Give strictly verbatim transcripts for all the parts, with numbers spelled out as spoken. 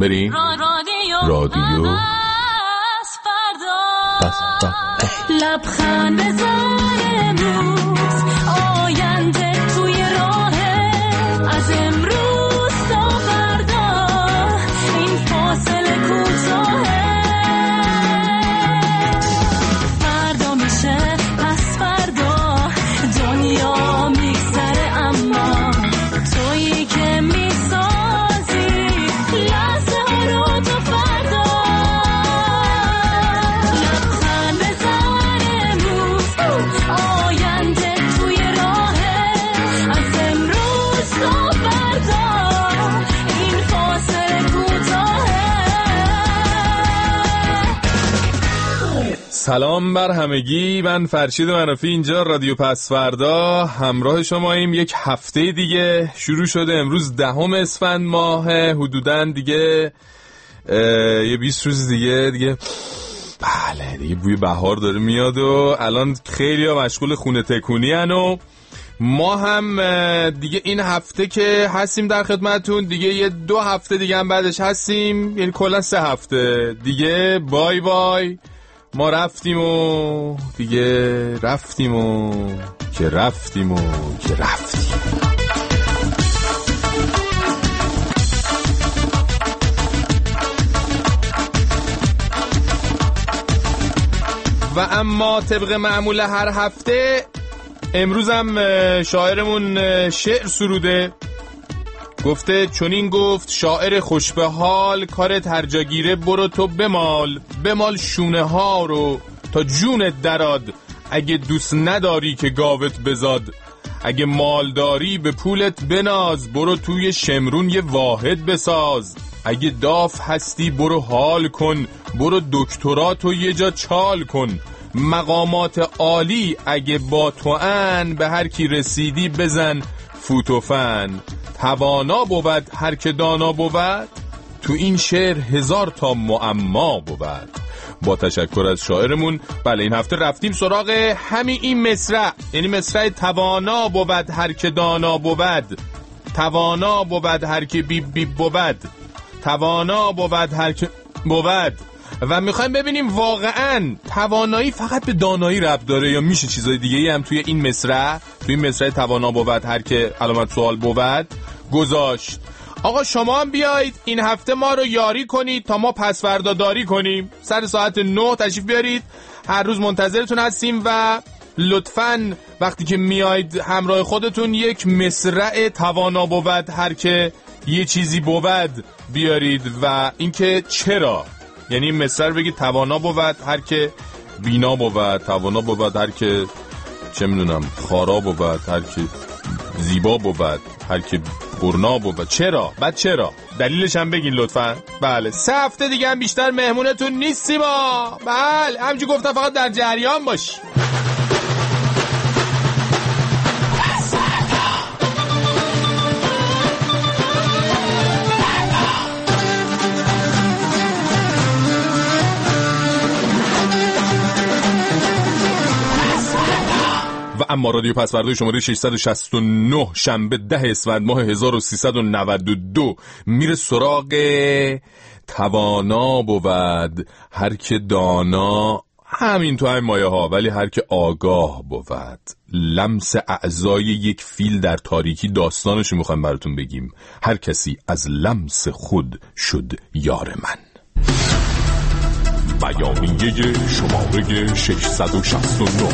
بریم رادیو لبخند بزن امروز آینده توی راهه از امروز تا فردا این فاصله کوتاهه فردا میشه پس فردا دنیا میگذره اما تویی که میسازی لحظه ها رو تا فردا لبخند بزن امروز آینده توی راهه از امروز تا فردا این فاصله کوتاهه. سلام بر همگی، من فرشید منافی اینجا رادیو پس فردا همراه شماییم. یک هفته دیگه شروع شده، امروز دهم اسفند ماه، حدوداً دیگه یه بیست روز دیگه دیگه بله دیگه بوی بهار داره میاد و الان خیلی ها مشغول خونه تکونی هن و ما هم دیگه این هفته که هستیم در خدمتون، دیگه یه دو هفته دیگه هم بعدش هستیم، یعنی کلا سه هفته دیگه بای بای. ما رفتیم و دیگه رفتیم و که رفتیم و که رفتیم. و اما طبق معمول هر هفته امروز هم شاعرمون شعر سروده، گفته چنین گفت شاعر خوش به حال کارت هر جا گیره برو تو بمال بمال شونه ها رو تا جونت دراد، اگه دوست نداری که گاوت بزاد، اگه مال داری به پولت بناز برو توی شمرون یه واحد بساز، اگه داف هستی برو حال کن برو دکتراتو یه جا چال کن، مقامات عالی اگه با تو ان به هر کی رسیدی بزن فوتوفن، توانا بود هر که دانا بود تو این شعر هزار تا معما بود. با تشکر از شاعرمون بله این هفته رفتیم سراغ همین این مصرع، یعنی مصرع توانا بود هر که دانا بود، توانا بود هر که بیب بیب بود، توانا بود هر که بود. و میخوایم ببینیم واقعا توانایی فقط به دانایی ربط داره یا میشه چیزای دیگه هم توی این مصرع، توی این مصرع توانا بود هر که علامت سوال بود گذاشت. آقا شما هم بیایید این هفته ما رو یاری کنید تا ما پس فردا داری کنیم. سر ساعت نه تشریف بیارید، هر روز منتظرتون هستیم و لطفاً وقتی که میایید همراه خودتون یک مصرع توانا بود هر که یه چیزی بود بیارید. و اینکه چرا، یعنی مصرع بگید توانا بود هر که بینا بود، توانا بود هر که چه میدونم خارا بود، هر که زیبا بود، هر که برنا بود. چرا؟ بعد چرا؟ دلیلش هم بگین لطفا. بله سه هفته دیگه هم بیشتر مهمونتون نیستیم ما. بله همچون گفتم فقط در جریان باشی. اما رادیو پس فردا شماره ششصد و شصت و نه شنبه ده اسفند ماه هزار و سیصد و نود و دو میره سراغ توانا بود هر که دانا، همین تو هم مایه ها، ولی هر که آگاه بود. لمس اعضای یک فیل در تاریکی داستانشو میخوایم براتون بگیم. هر کسی از لمس خود شد یار من. بیانیه شماره ششصد و شصت و نه.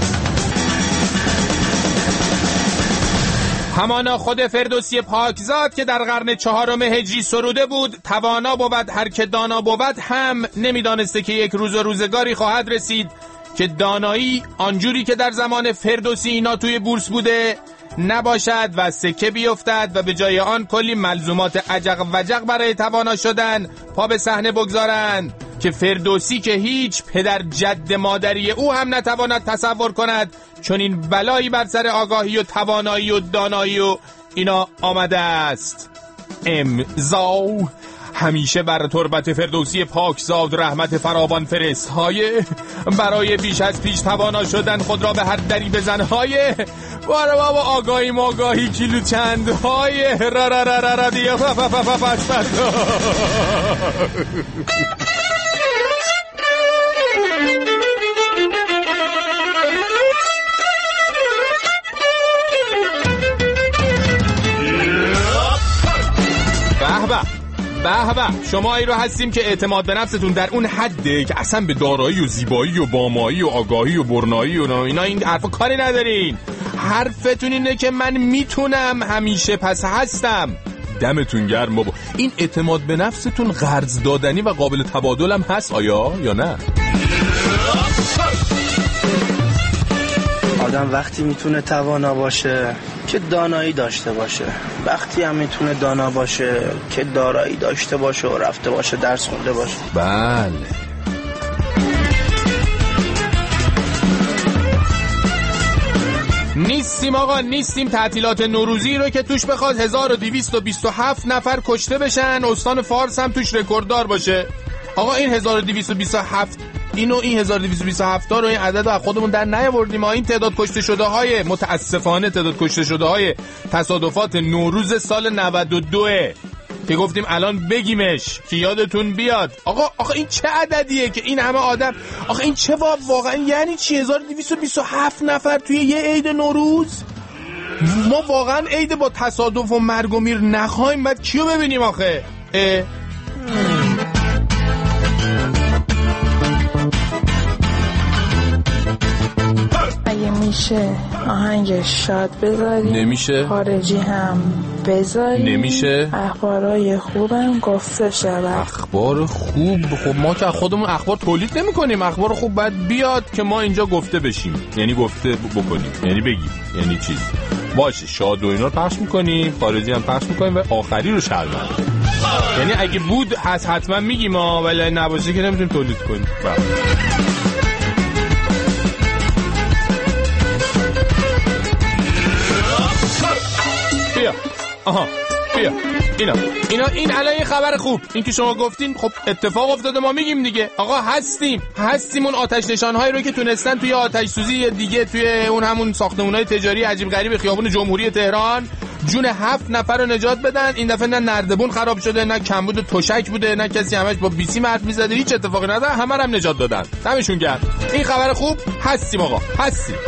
همانا خود فردوسی پاکزاد که در قرن چهارم هجری سروده بود، توانا بود هر که دانا بود، هم نمیدانسته که یک روز و روزگاری خواهد رسید که دانایی آنجوری که در زمان فردوسی اینا توی بورس بوده نباشد و سکه بیفتد و به جای آن کلی ملزومات عجق وجق برای توانا شدن پا به صحنه بگذارند که فردوسی که هیچ پدر جد مادری او هم نتواند تصور کند چون این بلایی بر سر آگاهی و توانایی و دانایی و اینا آمده است. امضا همیشه بر تربت فردوسی پاکزاد رحمت فراوان فرستهای برای بیش از پیش توانا شدن خود را به هر دری بزنهای باره بابا آگاهی ماگاهی کیلو چند های را را را را را دیگه پس پس پس به به شما ای رو هستیم که اعتماد به نفستون در اون حده که اصلا به دارایی و زیبایی و بامایی و آگاهی و برنایی و اینا این حرفا کاری ندارین. حرفتون اینه که من میتونم همیشه پس هستم. دمتون گرم بابا. این اعتماد به نفستون قرض دادنی و قابل تبادل هم هست آیا یا نه؟ آدم وقتی میتونه توانا باشه که دانایی داشته باشه، وقتی هم میتونه دانا باشه که دارایی داشته باشه و رفته باشه درس خونده باشه. بله نیستیم آقا، نیستیم تعطیلات نوروزی رو که توش بخواد هزار و دویست و بیست و هفت نفر کشته بشن، استان فارس هم توش رکورددار باشه. آقا این هزار و دویست و بیست و هفت اینو این هزار و دویست و بیست و هفت تا رو این عدد رو از خودمون در نیاوردیم. ما این تعداد کشته شده های متاسفانه تعداد کشته شده های تصادفات نوروز سال نود و دو که گفتیم الان بگیمش که یادتون بیاد. آقا آقا این چه عددیه که این همه آدم، آقا این چه واقعا یعنی چی؟ هزار و دویست و بیست و هفت نفر توی یه عید نوروز. ما واقعا عید با تصادف و مرگ و میر نخوایم، بعد کیو ببینیم آخه؟ اه؟ اگه میشه آهنگ شاد بذاریم، نمیشه خارجی هم بذاریم، نمیشه اخبارای خوبم گفته شود. اخبار خوب؟ خب ما که خودمون اخبار تولید نمی کنیم. اخبار خوب باید بیاد که ما اینجا گفته بشیم، یعنی گفته بکنیم، یعنی بگیم، یعنی چیز باشه. شاد و اینا رو پخش میکنیم، خارجی هم پخش میکنیم و آخری رو شرمنده. یعنی اگه بود هست حتما میگیم ما، ولی نباشه که نمیتونیم تولید کنیم. بیا آها بیا اینا اینا این الان یه خبر خوب، این که شما گفتین خب اتفاق افتاده، ما میگیم دیگه. آقا هستیم هستیم اون آتش نشان‌هایی رو که تونستن توی آتش سوزی دیگه توی اون همون ساختمان‌های تجاری عجیب غریب خیابون جمهوری تهران جون هفت نفر رو نجات بدن. این دفعه نه نردبون خراب شده، نه کمبود تشک بوده، نه کسی همش با بیسی حرف می‌زده، هیچ اتفاقی نداره، همه رو هم نجات دادن. دمشون گرم. این خبر خوب. هستیم آقا هستیم.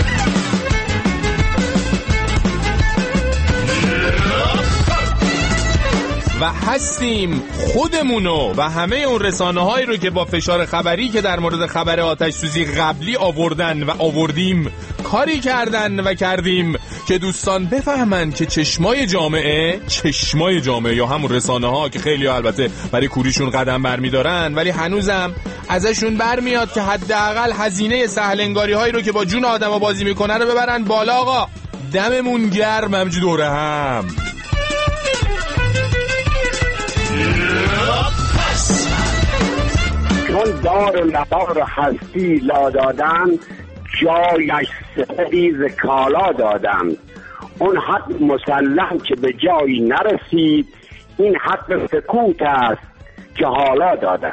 و هستیم خودمونو و همه اون رسانه هایی رو که با فشار خبری که در مورد خبر آتش سوزی قبلی آوردن و آوردیم کاری کردن و کردیم که دوستان بفهمن که چشمای جامعه چشمای جامعه یا همون رسانه ها که خیلی ها البته برای کوریشون قدم برمی دارن ولی هنوزم ازشون برمیاد که حداقل هزینه سهلنگاری هایی رو که با جون آدم ها بازی میکنه رو ببرن بالا. آقا دممون گرم همجی دوره هم. چون دار و ندار هستی لا دادن، جایش سپریز کالا دادن. اون حق مسلم که به جایی نرسید، این حق سکوت است که حالا دادن.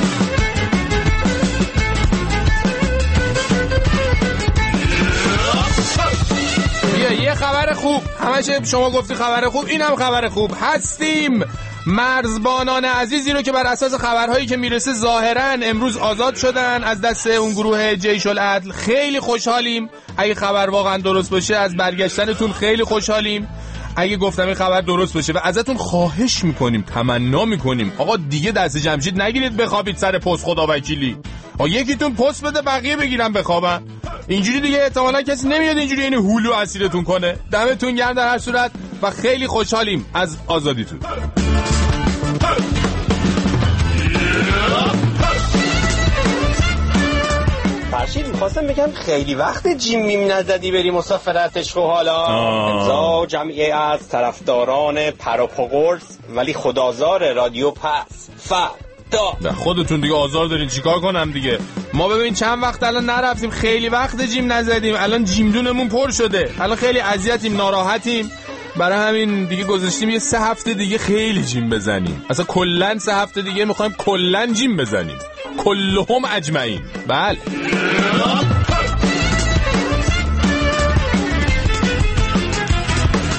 بیا یه خبر خوب، همشه شما گفتی خبر خوب، اینم خبر خوب. هستیم مرزبانان عزیزی رو که بر اساس خبرهایی که میرسه ظاهرا امروز آزاد شدن از دست اون گروه جیش العدل. خیلی خوشحالیم. اگه خبر واقعا درست باشه از برگشتنتون خیلی خوشحالیم. اگه گفتم این خبر درست باشه و ازتون خواهش میکنیم، تمنا میکنیم آقا دیگه دست جمشید نگیرید بخوابید سر پست خدا وکیلی. آقا یکیتون پست بده بقیه بگیرن بخوابن. اینجوری دیگه احتمالاً کسی نمیاد اینجوری اینو هولو اسیرتون کنه. دمتون گرم در هر صورت و خیلی خوشحالیم از آزادیتون. فرشید میخواستم بگم خیلی وقت جیم میم نزدی بری مسافرتش و حالا امضا جمعی از طرفداران پروپاگورس ولی خدازار رادیو پس فدا. خودتون دیگه آزار دارین چیکار کنم دیگه. ما ببین چند وقت الان نرفتیم، خیلی وقت جیم نزدیم، الان جیمدونمون پر شده، الان خیلی اذیتیم، ناراحتیم، برای همین دیگه گذاشتیم یه سه هفته دیگه خیلی جیم بزنیم. اصلا کلن سه هفته دیگه میخوایم کلن جیم بزنیم، کلهم اجمعین. بله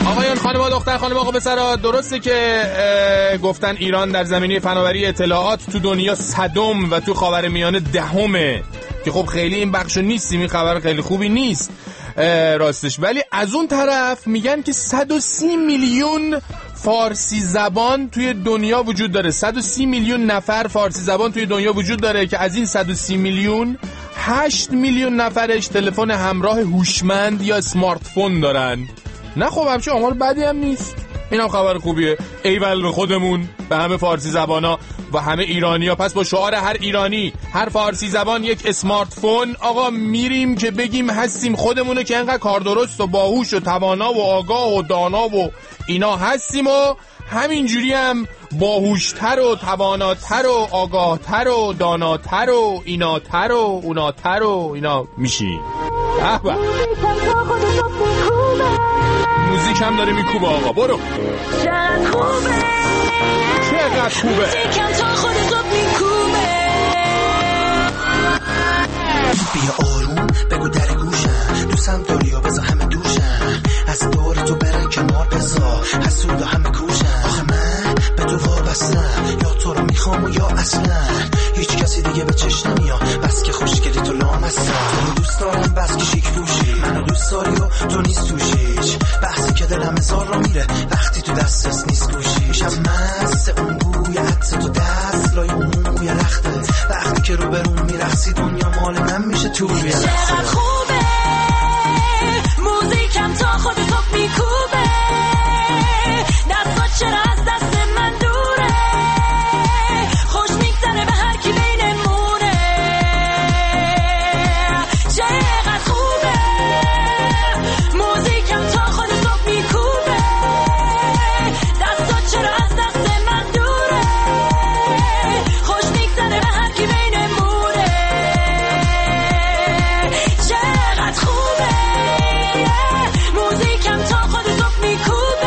آقایان، خانم‌ها، دختر خانم، آقا پسرا، درسته که گفتن ایران در زمینه فناوری اطلاعات تو دنیا صدم و تو خاورمیانه دهمه، که خب خیلی این بخشو نیستیم، این خبر خیلی خوبی نیست راستش، ولی از اون طرف میگن که صد و سی میلیون فارسی زبان توی دنیا وجود داره. صد و سی میلیون نفر فارسی زبان توی دنیا وجود داره که از این صد و سی میلیون هشت میلیون نفرش تلفن همراه هوشمند یا اسمارت فون دارن. نه خب همچه آمار بدی هم نیست، این هم خبر خوبیه. ایول به خودمون، به همه فارسی زبانا و همه ایرانی ها. پس با شعار هر ایرانی هر فارسی زبان یک اسمارت فون، آقا میریم که بگیم هستیم خودمونو که انقدر کار درست و باهوش و توانا و آگاه و دانا و اینا هستیم و همینجوری هم باهوشتر و تواناتر و آگاهتر و داناتر و ایناتر و اوناتر و اینا میشیم. به موزیک هم داره میکوبه آقا، برو. چقدر خوبه چقدر خوبه موزیکم تا خودتو میکوبه. بیا آروم بگو در گوشم، دوستم داری و بزا همه دوشم، از دور تو برن کنار بزا، حسود و همه کوشم. آخه من به تو وابستم، یا تو رو میخوام و یا اصلا هیچ کسی دیگه به چشم نمیاد، بس که خوشگلی تو لامستم. تو رو دوست دارم بس که شیک پوشی، منو دوست داری و تو نیست توشیش، بحثی که دلم هزار رو میره وقتی تو دسترس نیست گوشی. میشم مست اون بوی عطر تو دست لای اون موی لختت، وقتی که رو برون میرخصی دنیا مال من میشه تو روی لحظه. چقدر خوبه موزیکم تا خودتو میکوبه، دستات چرا از دست من دوره، خوش میگذره به هر کی بینمونه. چقدر خوبه موزیکم تا خودتو میکوبه، دستات چرا از دست من دوره، خوش میگذره به هر کی بینمونه. چقدر خوبه موزیکم تا خودتو میکوبه،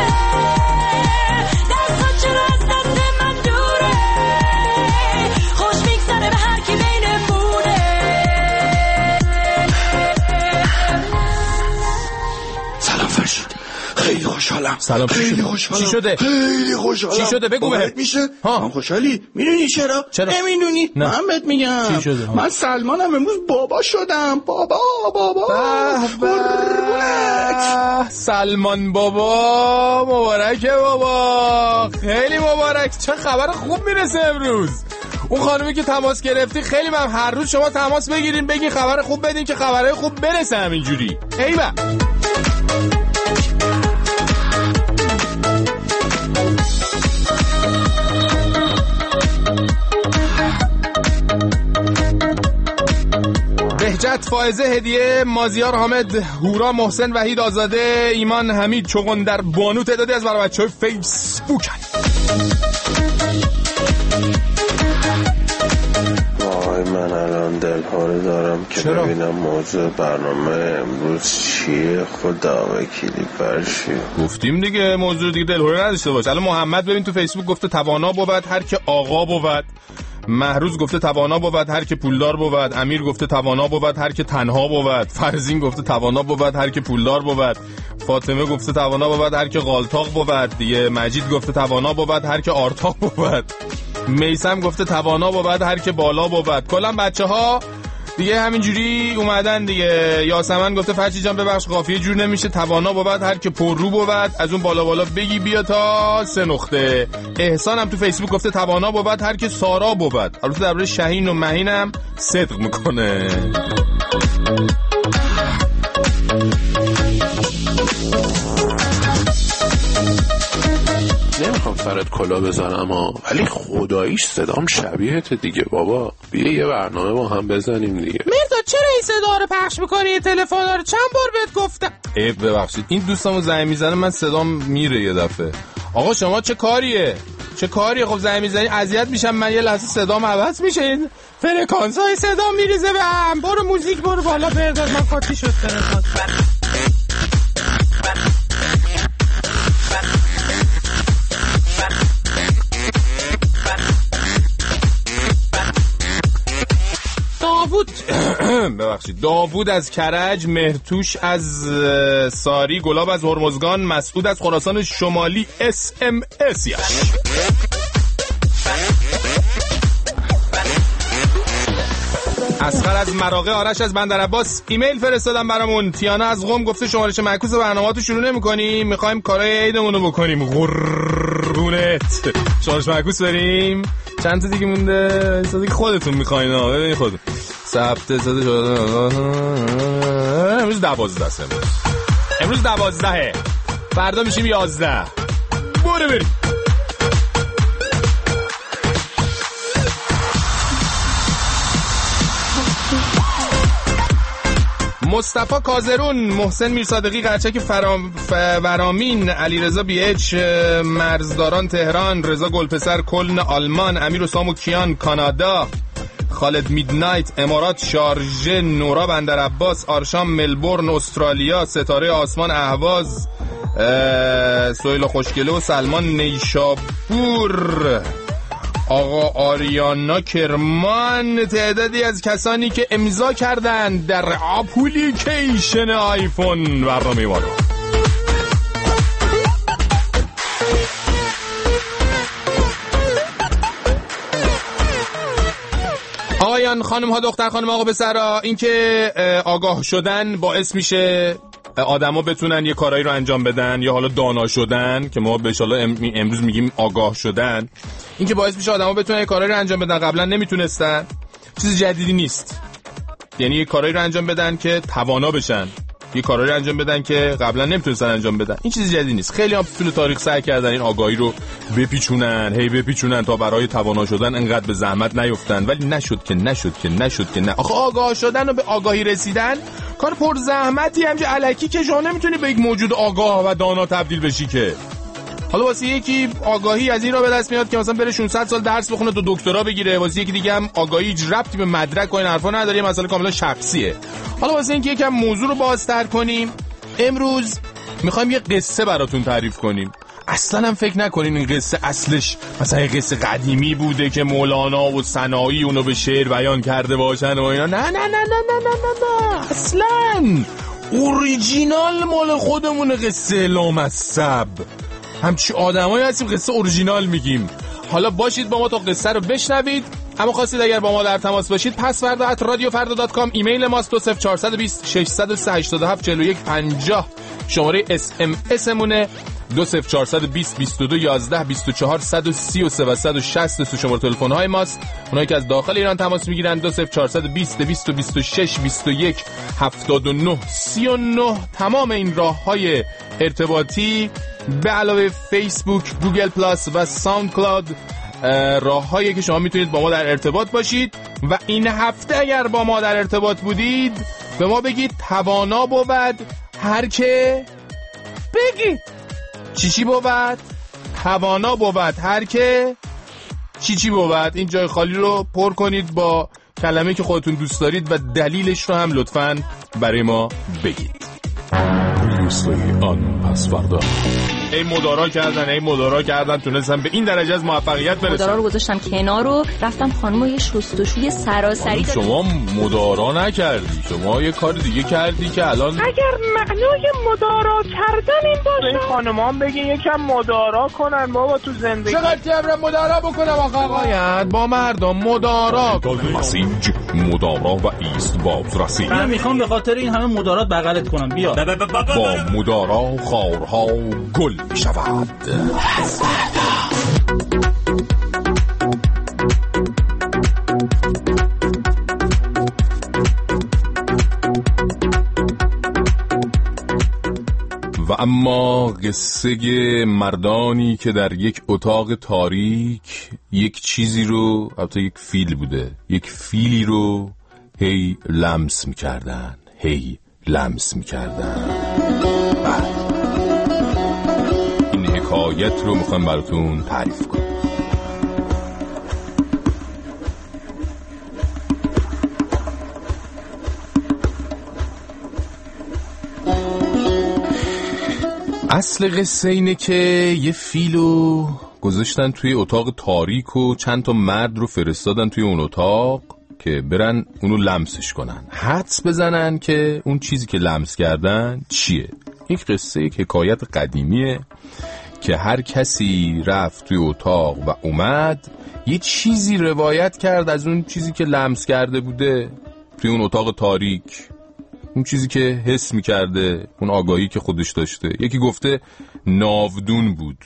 دستات چرا از دست من دوره، خوش میگذره به هر کی بینمونه. سلام فرشید، خیلی خوشحالم. سلام. خیلی خوشحالم. چی شده؟ خیلی خوشحالم. چی شده بگو بهت میشه؟ ها. من خوشحالی؟ میدونی چرا؟ چرا؟ نمیدونی؟ نه. من بهت میگم. چی شده؟ ها. من سلمانم امروز بابا شدم. بابا بابا. به سلمان بابا، مبارکه بابا، خیلی مبارک. چه خبر خوب میرسه امروز. اون خانومی که تماس گرفتی خیلی من هر روز شما تماس بگیرین بگین خبر خوب بدین که خبرهای خوب برسه همینجوری. ایوه. بهجت فائزه هدیه، مازیار حامد، هورا محسن، وحید آزاده، ایمان حمید، چغندر بانو تعدادی از برای بچه های فیسبوک هست. وای من الان دلهوره دارم که چرا؟ ببینم موضوع برنامه امروز چیه. خدا وکیلی فرشی. گفتیم دیگه موضوع دیگه دلهوره نداشته باش. الان محمد ببین تو فیسبوک گفته توانا بود هر که آقا بود، مهروز گفته توانا بود هر که پولدار بود، امیر گفته توانا بود هر که تنها بود، فرزین گفته توانا بود هر که پولدار بود، فاطمه گفته توانا بود هر که غالطاق بود دیگه، مجید گفته توانا بود هر که آرتاق بود، میثم گفته توانا بود هر که بالا بود. کلا بچه‌ها دیگه همینجوری اومدن دیگه. یاسمن گفته فرشی جان ببخش قافیه جور نمیشه، توانا بود هر که پررو بود، از اون بالا بالا بگی بیا تا سه نقطه. احسان هم تو فیسبوک گفته توانا بود هر که سارا بود. البته درباره شهین و مهین هم صدق میکنه. نمیخوام سرت کلا بزنم ها، ولی خداییش صدام شبیهت دیگه بابا. بیا یه برنامه با هم بزنیم دیگه. مرداد چرا این صدا رو پخش میکنی؟ تلفن رو چند بار بهت گفتم. ای ببخشید این دوستامو زنگ میزنه من صدام میره یه دفعه. آقا شما چه کاریه؟ چه کاریه؟ خب زنگ میزنی اذیت میشم من، یه لحظه صدام عوض میشه، این فرکانس های صدا میریزه به هم. برو موزیک برو بالا مرداد، من قاطی شد فرکانس. داوود ببخشید داوود از کرج، مهرتوش از ساری، گلاب از هرمزگان، مسعود از خراسان شمالی اس ام اس یاش. اسخر از مراغه، آرش از بندرعباس ایمیل فرستادم برامون. تیانا از قم گفته شمارش معکوس برنامه‌اتو شروع نمی‌کنیم، می‌خوایم کارهای عیدمون رو بکنیم. قربونت. شمارش معکوس بریم. چند تا دیگه مونده؟ دیگه خودتون می‌خواین ها، ببین خودتون. سبت زده شده. امروز دوازده است. امروز امروز دوازده. فردا میشیم یازده. برو بریم. مصطفی کازرون، محسن میرصادقی، قرچک فرام... فرامین، علیرضا بی اچ، مرزداران تهران، رضا گلپسر کلن آلمان، امیر اسلام و کیان کانادا، خالد میدنایت امارات شارژه، نورا بندرعباس، آرشام ملبورن استرالیا، ستاره آسمان اهواز، سهیل خوشگله و سلمان نیشابور، آقا آریانا کرمان، تعدادی از کسانی که امضا کردند در اپلیکیشن آیفون برنامه ما رو. آقایان، خانم ها، دختر خانم، آقا پسرا، این که آگاه شدن باعث میشه آدما بتونن یه کارایی رو انجام بدن، یا حالا دانا شدن که ما به انشالله امروز میگیم آگاه شدن، این که باعث میشه آدما بتونن یه کارایی رو انجام بدن قبلا نمیتونستن، چیز جدیدی نیست. یعنی یه کارایی رو انجام بدن که توانا بشن، یه کارایی رو انجام بدن که قبلا نمیتونستن انجام بدن، این چیز جدیدی نیست. خیلی هم طول تاریخ سعی کردن این آگاهی رو بپیچونن، هی بپیچونن تا برای توانا شدن انقدر به زحمت نیفتن، ولی نشد که نشد که نشد که نه. آخه آگاه شدن و به آگاهی رسیدن کار پر زحمتی همچه الکی که شما نمیتونی به یک موجود آگاه و دانا تبدیل بشی که. حالا واسه یکی آگاهی از این را به دست میاد که مثلا بره ششصد سال درس بخونه تا دکترا بگیره، واسه یکی دیگه هم آگاهی هیچ ربطی به مدرک و این حرفا نداره، مسئله کاملا شخصیه. حالا واسه اینکه یکم موضوع رو بازتر کنیم، امروز میخوایم یه قصه براتون تعریف کنیم. اصلا هم فکر نکنین این قصه اصلش مثلا یه قصه قدیمی بوده که مولانا و سنایی اونو به شعر بیان کرده باشن و اینا. نه نه نه نه نه نه نه نه اصلا اوریجینال مال خودمون قصه لامصب. همچی آدمایی هستیم قصه اورجینال میگیم. حالا باشید با ما تا قصه رو بشنوید. اما خواستید اگر با ما در تماس باشید، پس فردا ات رادیو فردا دات کام، ایمیل ماست دو صفر چهار دو صفر شش صفر سه هشت هفت چهار یک پنجاه، شماره اس ام اس مونه دو صفر چهار دو صفر بیست و دو یازده بیست و چهار صد و سی و سه و صد و شصت سو شماره تلفن های ماست. اونایی که از داخل ایران تماس میگیرن دو صفر چهار دو صفر بیست بیست و شش بیست و یک هفتاد و نه سی و نه. تمام این راه های ارتباطی به علاوه فیسبوک، گوگل پلاس و ساوند کلاود راه‌هایی که شما میتونید با ما در ارتباط باشید. و این هفته اگر با ما در ارتباط بودید به ما بگید توانا بود هر که بگید چی چی بود، توانا بود هر که چی چی بود. این جای خالی رو پر کنید با کلمه که خودتون دوست دارید و دلیلش رو هم لطفاً برای ما بگید. آن پس فردا ای مدارا کردن ای مدارا کردن تونستم به این درجه از موفقیت برسم. مدارا رو گذاشتم کنار رو رفتم خانمو یه شستشوی سراسری دادم. شما مدارا نکردی، شما یه کار دیگه کردی که الان اگر معنای مدارا کردن این باشه این خانمان بگین یکم مدارا کنن بابا تو زندگی. چقدر تبر مدارا بکنم آقا آقایان با مردم مدارا مسیج مدارا و ایست باز رسید. من میخوام به خاطر این همه مدارات بغلت کنم. بیا با مدارا خارها گل می شود. و اما قصه مردانی که در یک اتاق تاریک یک چیزی رو، البته یک فیل بوده، یک فیلی رو هی لمس می کردن هی لمس می کردن. این حکایت رو میخوام براتون تعریف کنم. اصل قصه اینه که یه فیلو گذاشتن توی اتاق تاریک و چند تا مرد رو فرستادن توی اون اتاق که برن اونو لمسش کنن، حدس بزنن که اون چیزی که لمس کردن چیه. یک قصه، یک حکایت قدیمیه که هر کسی رفت توی اتاق و اومد یه چیزی روایت کرد از اون چیزی که لمس کرده بوده توی اون اتاق تاریک، اون چیزی که حس میکرده، اون آگاهی که خودش داشته. یکی گفته ناودون بود،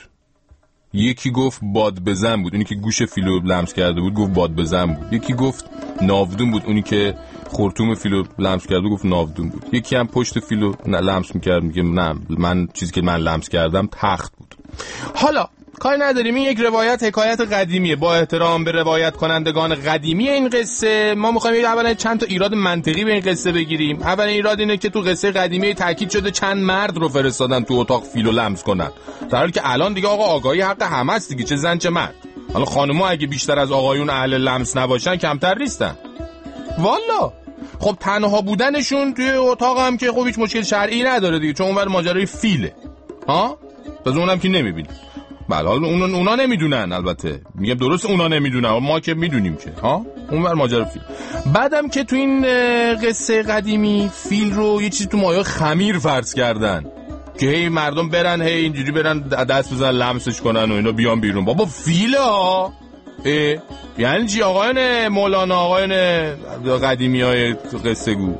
یکی گفت باد بزن بود، اونی که گوش فیلو لمس کرده بود گفت باد بزن بود. یکی گفت ناودون بود، اونی که خرطوم فیلو لمس کرده گفت ناودون بود. یکی هم پشت فیلو لمس میکرد میگه نه من چیزی که من لمس کردم تخت بود. حالا کاری نداریم، این یک روایت حکایت قدیمیه. با احترام به روایت کنندگان قدیمی این قصه، ما میخوایم اولا چند تا ایراد منطقی به این قصه بگیریم. اول ایراد اینه که تو قصه قدیمی تاکید شده چند مرد رو فرستادن تو اتاق فیلو لمس کنن، در حالی که الان دیگه آقا آگاهی حق همه است دیگه، چه زن چه مرد. حالا خانم‌ها اگه بیشتر از آقایون اهل لمس نباشن کمتر نیستن والا. خب تنها بودنشون توی اتاق هم که خب هیچ مشکل شرعی نداره دیگه، چون اونور ماجرای فیله ها، باز اونم که نمیبینی. بله حالا اونا, اونا نمیدونن، البته میگم درست اونا نمیدونن، ما که میدونیم که ها اونور ماجرا فیل. بعدم که تو این قصه قدیمی فیل رو یه چیزی تو مایه خمیر فرض کردن که هی مردم برن هی اینجوری برن دست بزن لمسش کنن و اینا بیان بیرون. بابا فیله ها، یعنی چی آقایان مولانا، آقایان قدیمی های قصه گو؟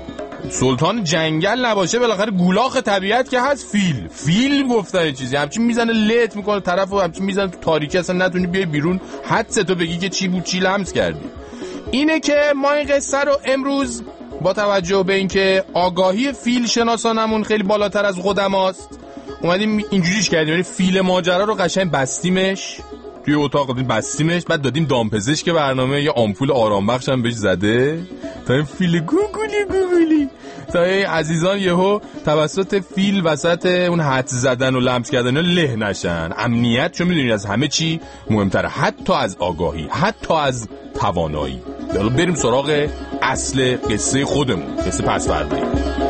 سلطان جنگل نباشه بالاخره گولاخ طبیعت که هست. فیل فیل گفته یه چیزی همچین میزنه لت میکنه طرفو، همچین میزنه تو تاریکی، اصلا نتونی بیای بیرون حدس تو بگی که چی بود چی لمس کردی. اینه که ما این قصه رو امروز با توجه به اینکه آگاهی فیل شناسانمون خیلی بالاتر از قدماست اومدیم اینجوریش کردیم، یعنی فیل ماجرا رو قشنگ بستیمش توی اتاق، بستیمش، بعد دادیم دامپزشک که برنامه یه آمپول آرام بخش هم بهش زده تا این فیل گوگولی گوگولی تا این عزیزان یهو توسط فیل وسط اون حدس زدن و لمس کردن له نشن. امنیت چون میدونید از همه چی مهمتره، حتی از آگاهی، حتی از توانایی. حالا بریم سراغ اصل قصه خودمون، قصه پس فردا.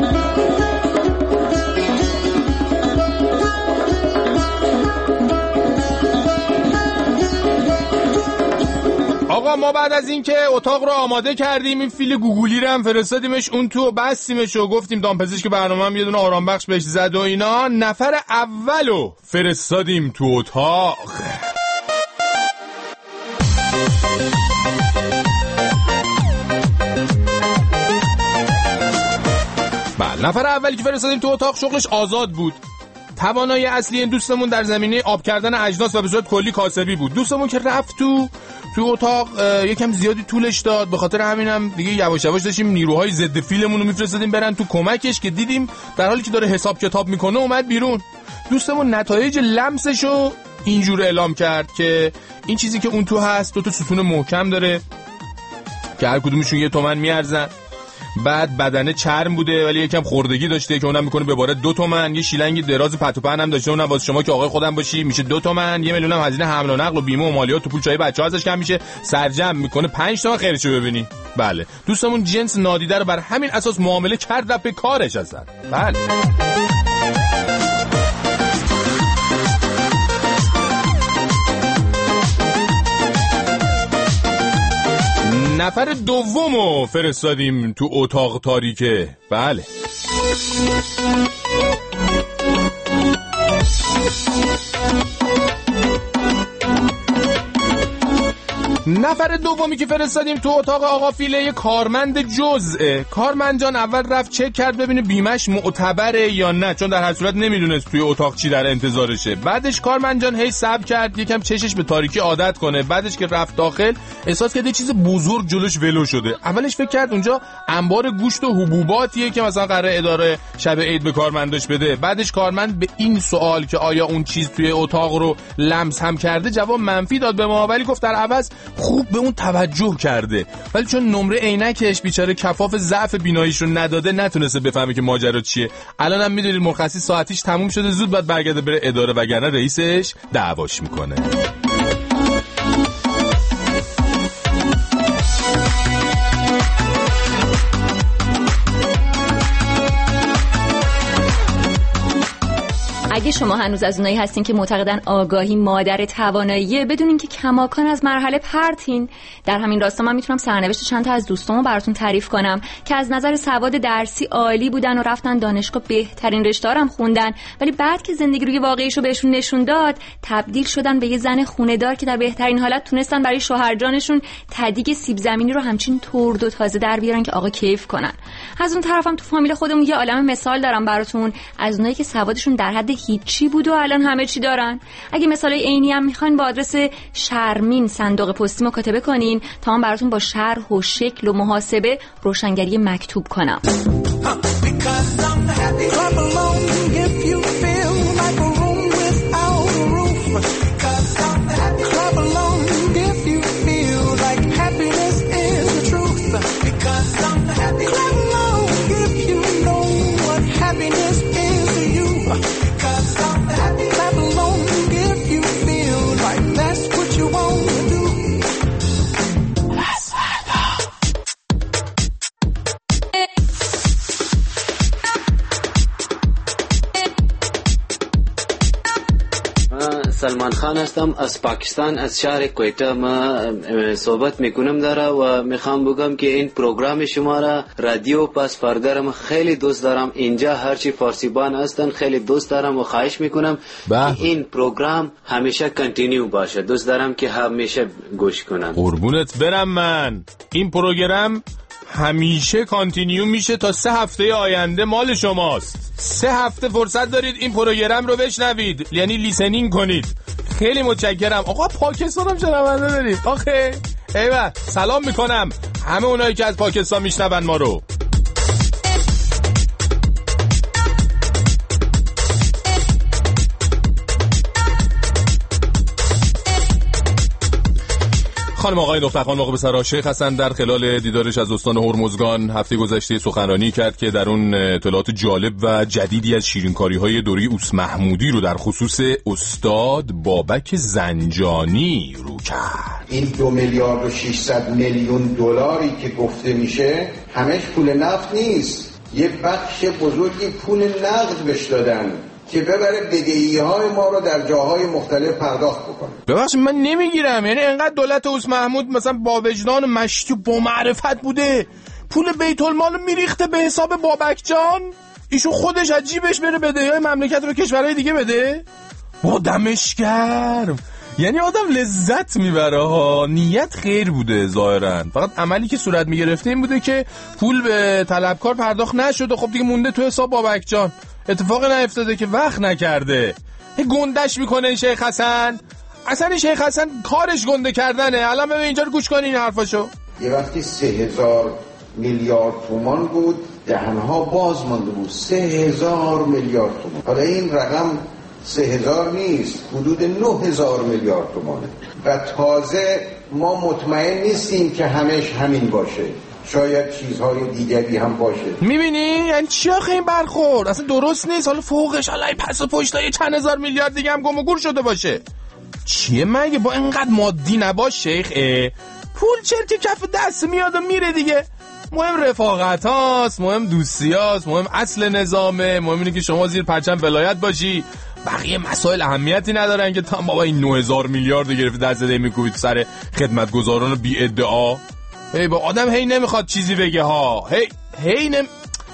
آقا ما بعد از این که اتاق رو آماده کردیم، این فیل گوگولی رو هم فرستادیمش اون تو، بستیمش و گفتیم دامپزشک برنامه هم یه دونه آرام بخش بهش زد و اینا، نفر اولو فرستادیم تو اتاق. بله نفر اولی که فرستادیم تو اتاق شغلش آزاد بود. توانایی اصلی این دوستمون در زمینه آب کردن اجناس و به صورت کلی کاسبی بود. دوستمون که رفت تو تو اتاق یکم زیادی طولش داد، به خاطر همینم دیگه یواش یواش داشتیم نیروهای ضد فیلمون رو میفرستادیم برن تو کمکش، که دیدیم در حالی که داره حساب کتاب میکنه اومد بیرون. دوستمون نتایج لمسشو اینجور اعلام کرد که این چیزی که اون تو هست دو تا ستون محکم داره که هر کدومشون یه تومن میارزن، بعد بدنه چرم بوده ولی یکم خوردگی داشته که اونم میکنه به باره دو تومن، یه شیلنگ دراز پت و پهن هم داشته، اونم واسه شما که آقای خودم باشی میشه دو تومن، یه میلیون هم هزینه حمل و نقل و بیمه و مالیات و پول چای بچه‌ها ازش کم میشه، سرجم میکنه پنج تومن خیرشو ببینی. بله دوستمون جنس نادیده رو بر همین اساس معامله کرد و به کارش اصلا. بله نفر دومو فرستادیم تو اتاق تاریکه. بله نفر دومی که فرستادیم تو اتاق آقا فیله یه کارمند جزءه. کارمند جان اول رفت چک کرد ببینه بیمش معتبره یا نه، چون در هر صورت نمیدونست توی اتاق چی در انتظارشه. بعدش کارمند جان هی صبر کرد یکم چشش به تاریکی عادت کنه. بعدش که رفت داخل احساس کرد یه چیز بزرگ جلوش ولو شده. اولش فکر کرد اونجا انبار گوشت و حبوباتیه که مثلا قراره اداره شب عید به کارمنداش بده. بعدش کارمند به این سوال که آیا اون چیز توی اتاق رو لمس هم کرده جواب منفی داد به ما، ولی گفت در عوض خوب به اون توجه کرده، ولی چون نمره عینکش بیچاره کفاف ضعف بیناییش رو نداده نتونسته بفهمه که ماجرا چیه. الان هم میدونید مرخصی ساعتیش تموم شده، زود باید برگرده بره اداره وگرنه رئیسش دعواش میکنه. اگه شما هنوز از اونایی هستین که معتقدن آگاهی مادر تواناییه، بدونین که کماکان از مرحله پرتین. در همین راستا من میتونم سرنوشت چند تا از دوستامو براتون تعریف کنم که از نظر سواد درسی عالی بودن و رفتن دانشگاه، بهترین رشته‌ها هم خوندن، ولی بعد که زندگی روی واقعیشو بهشون نشون داد، تبدیل شدن به یه زن خونه‌دار که در بهترین حالت تونستن برای شوهرجانشون تدیگ سیب زمینی رو همچین ترد و تازه در بیارن که آقا کیف کنن. از اون طرفم تو فامیل خودمون یه عالمه مثال دارم براتون از اونایی که سوادشون در حد هیچی بود و الان همه چی دارن. اگه مثالای عینی هم میخواین با آدرس شرمین صندوق پستی مکاتبه کنین تا من براتون با شرح و شکل و محاسبه روشنگری مکتوب کنم. سلمان خان هستم از پاکستان، از شهر کویتا. ما صحبت میکنم داره و میخوام بگم که این پروگرام شما را رادیو پس فردا خیلی دوست دارم. اینجا هرچی فارسیبان هستن خیلی دوست دارم و خواهش میکنم که این پروگرام همیشه کنتینیو باشه. دوست دارم که همیشه گوش کنم. قربونت برم من. این پروگرام همیشه کانتینیو میشه تا سه هفته آینده مال شماست. سه هفته فرصت دارید این پروگرام رو بشنوید، یعنی لیسنینگ کنید. خیلی متشکرم. آقا پاکستان هم شنونده دارید؟ آخه ایوه سلام میکنم همه اونایی که از پاکستان میشنون ما رو. خانم آقای دخترخان موقع بسر شیخ حسن در خلال دیدارش از استان هرمزگان هفته گذشته سخنرانی کرد که در اون اطلاعات جالب و جدیدی از شیرینکاری‌های دوره اوس محمودی رو در خصوص استاد بابک زنجانی رو کرد. این دو میلیارد و ششصد میلیون دلاری که گفته میشه همش پول نفت نیست، یه بخش بزرگی پول نقد بهش دادن که ببره بدهی‌های ما رو در جاهای مختلف پرداخت بکنه. ببخشید من نمیگیرم، یعنی انقدر دولت اوس محمود مثلا با وجدان و مشتی و با معرفت بوده پول بیت المال میریخته به حساب بابک جان؟ ایشون خودش از جیبش بره بدهی‌های مملکت رو کشورهای دیگه بده؟ با دمش گرم. یعنی آدم لذت میبره ها. نیت خیر بوده ظاهرا، فقط عملی که صورت میگرفته این بوده که پول به طلبکار پرداخت نشده. خب دیگه مونده تو حساب بابک جان. اتفاقی نیفتاده که وقت نکرده. گندش میکنه این شیخ حسن. اصلا این شیخ حسن کارش گنده کردنه. الان ببین اینجا رو گوش کن این حرفاشو. یه وقتی سه هزار میلیارد تومان بود دهنها باز مانده بود. سه هزار میلیارد تومان. حالا این رقم سه هزار نیست، حدود نه هزار میلیارد تومانه و تازه ما مطمئن نیستیم که همش همین باشه، شاید چیزهای دیگری هم باشه. میبینی یعنی چی آخه این برخورد؟ اصلا درست نیست. حالا فوقش حالا پس و پشتای چند هزار میلیارد دیگه هم گم و گور شده باشه. چیه مگه با اینقدر مادی نباش شیخ. پول چرتی کف دست میاد و میره دیگه. مهم رفاقت هاست، مهم دوستی هاست، مهم اصل نظامه، مهم اینه که شما زیر پرچم ولایت باشی. بقیه مسائل اهمیتی ندارن که تا بابا این نه هزار میلیارد گرفت دست زده میکوبید سر خدمتگزاران بی ادعا. هی با آدم هی نمیخواد چیزی بگه ها. هی هی نم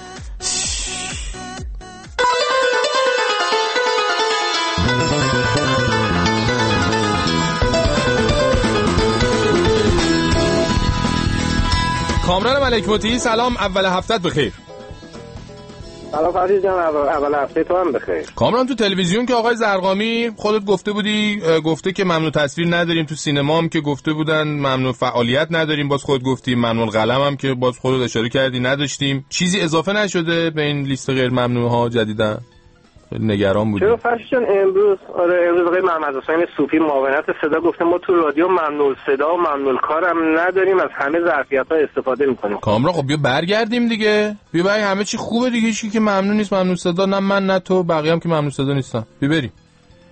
کامران ملک مطیعی سلام، اول هفتت بخیر. سلام فرشید جان، اول هفته تو هم بخیر. کامران تو تلویزیون که آقای زرقامی خودت گفته بودی، گفته که ممنوع تصویر نداریم، تو سینما هم که گفته بودن ممنوع فعالیت نداریم، باز خود گفتی ممنوع قلم هم که باز خودت اشاره کردی نداشتیم. چیزی اضافه نشده به این لیست غیر ممنوع ها جدیدن؟ نگران بودیم. چرا فرشید جان امروز آره امروز آقای محمد حسین صوفی معاونت صدا گفته ما تو رادیو ممنوع صدا و ممنوع کار هم نداریم، از همه ظرفیت‌ها استفاده می‌کنیم. کامران خب بیا برگردیم دیگه. بیا برای همه چی خوبه دیگه، چیزی که ممنوع نیست ممنوع صدا، نه من نه تو، بقیه هم که ممنوع صدا نیستن. بیا بریم.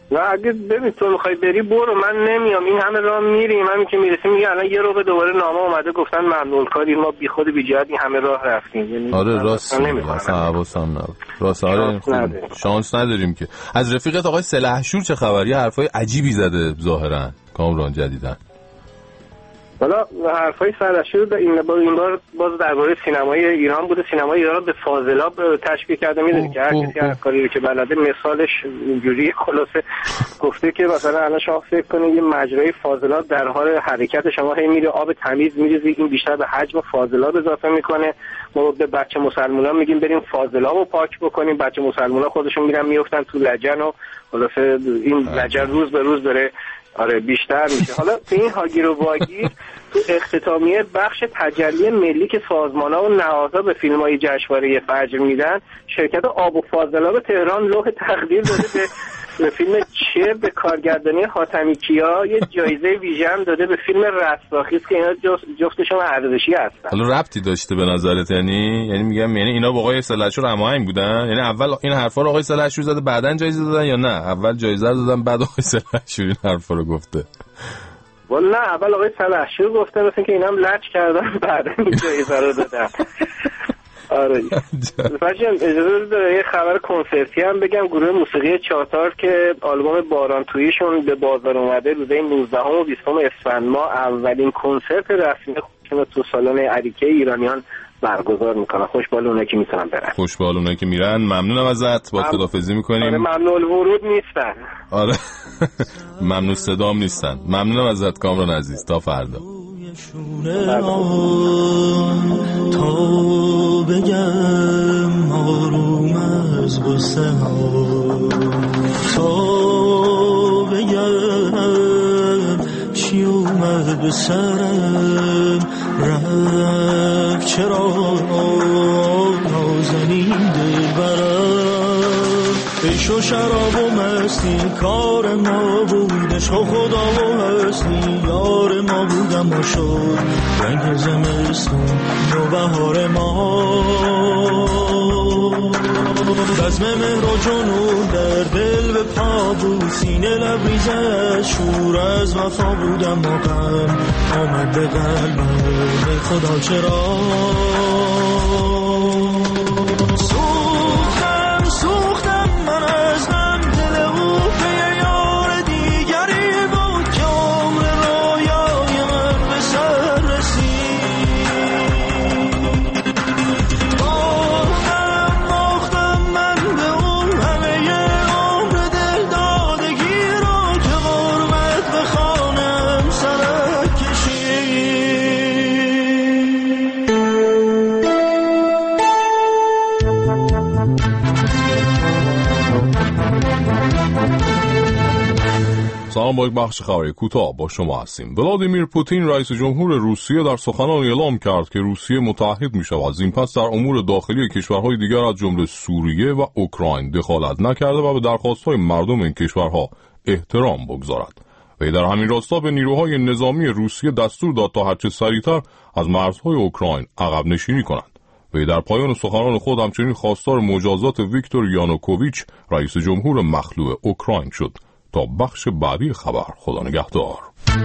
نه اگه ببین تو میخوای بری برو، من نمیام. این همه راه میریم، همین که میرسیم میگه الان یه رو به دوباره نامه اومده گفتن ممنوع کاری، ما بی خود بی جهت این همه راه رفتیم. یعنی آره راست اصلا حواسم نبود. راست آره شانس نداریم که. از رفیقت آقای سلحشور چه خبری؟ حرفای عجیبی زده ظاهرا کامران جدیدن. حالا حرفای سلحشور این بار این بار باز درباره سینمای ایران بوده. سینمای ایران به فاضلاب تشبیه کرده. میدونی که هر کسی هر کاری رو که بلده مثالش اینجوری خلاصه گفته که مثلا الان شما فکر کنید یه مجرای فاضلاب در حال حرکت، شما هی میره آب تمیز میریزی، این بیشتر به حجم فاضلاب اضافه میکنه. ما به بچه مسلمونا میگیم بریم فاضلابو پاک بکنیم، بچه مسلمونا خودشون میرن میافتن تو لجن و خلاصه این لجن روز به روز داره آره بیشتر میشه. حالا به این هاگیر و واگیر تو اختتامیه بخش تجلی ملی که سازمان‌ها و نهادها به فیلم‌های جشنواره فجر میدن، شرکت آب و فاضلاب تهران لوح تقدیر داده به به فیلم چه به کارگردانی حاتمی کیا، یه جایزه ویژه هم داده به فیلم رستاخیز که اینا جفتشون ارزشی هستن. حالا ربطی داشته به نظرت؟ یعنی یعنی میگم یعنی اینا با آقای سلحشور هماهنگ بودن؟ یعنی اول این حرفا رو آقای سلحشور زده بعداً جایزه دادن یا نه اول جایزه رو دادن بعد آقای سلحشور این حرفا رو گفته؟ والا نه اول آقای سلحشور گفته مثلا که اینا هم لچ کردن بعداً این جایزه رو دادن. آره فاجعه. اجازه داره یه خبر کنسرتی هم بگم. گروه موسیقی چاتار که آلبوم باران تویشون به بازار اومده روزه نوزدهم و بیستم اسفند ماه اولین کنسرت رسمی خودشون تو سالن اریکه ایرانیان برگزار میکنن. خوشبال اونایی که میتونن برن. خوشبال اونایی که میرن. ممنونم ازت. با خدافظی میکنیم. آره ممنون ورود نیستن. آره ممنون صدام نیستن. ممنونم ازت کامران عزیز. تا فردا. تا بگم آروم از غصه ها، تا بگم چی اومد به سرم رفت چرا نازنین دل برم. عشق و شراب و مستی کار ما بود، عشق و خدا و هستی یار ما بود، اما شد رنگ زمستون نو بهار ما. بزم مهر و جنون در دل به پا بود، سینه لبریزش شور از وفا بود، اما غم آمد به قلبم ای خدا چرا. سوختم سوختم من از غم، دل او پی یار دیگری بود که عمر رویای من به سر رسید. باختم باختم من به اون همه عمر دل دادگی رو که غربت به خانم سرک کشید. سلام، با یک بخش خبری کوتاه با شما هستیم. ولادیمیر پوتین رئیس جمهور روسیه در سخنان اعلام کرد که روسیه متعهد می شود از این پس در امور داخلی کشورهای دیگر از جمله سوریه و اوکراین دخالت نکرده و به درخواست‌های مردم این کشورها احترام بگذارد. وی در همین راستا به نیروهای نظامی روسیه دستور داد تا هرچه سریعتر از مرزهای اوکراین عقب نشینی کنند. وی در پایان سخنان خود همچنین خواستار مجازات ویکتور یانوکوویچ رئیس جمهور مخلوع اوکراین شد. تا بخش بعدی خبر، خدا نگهدار.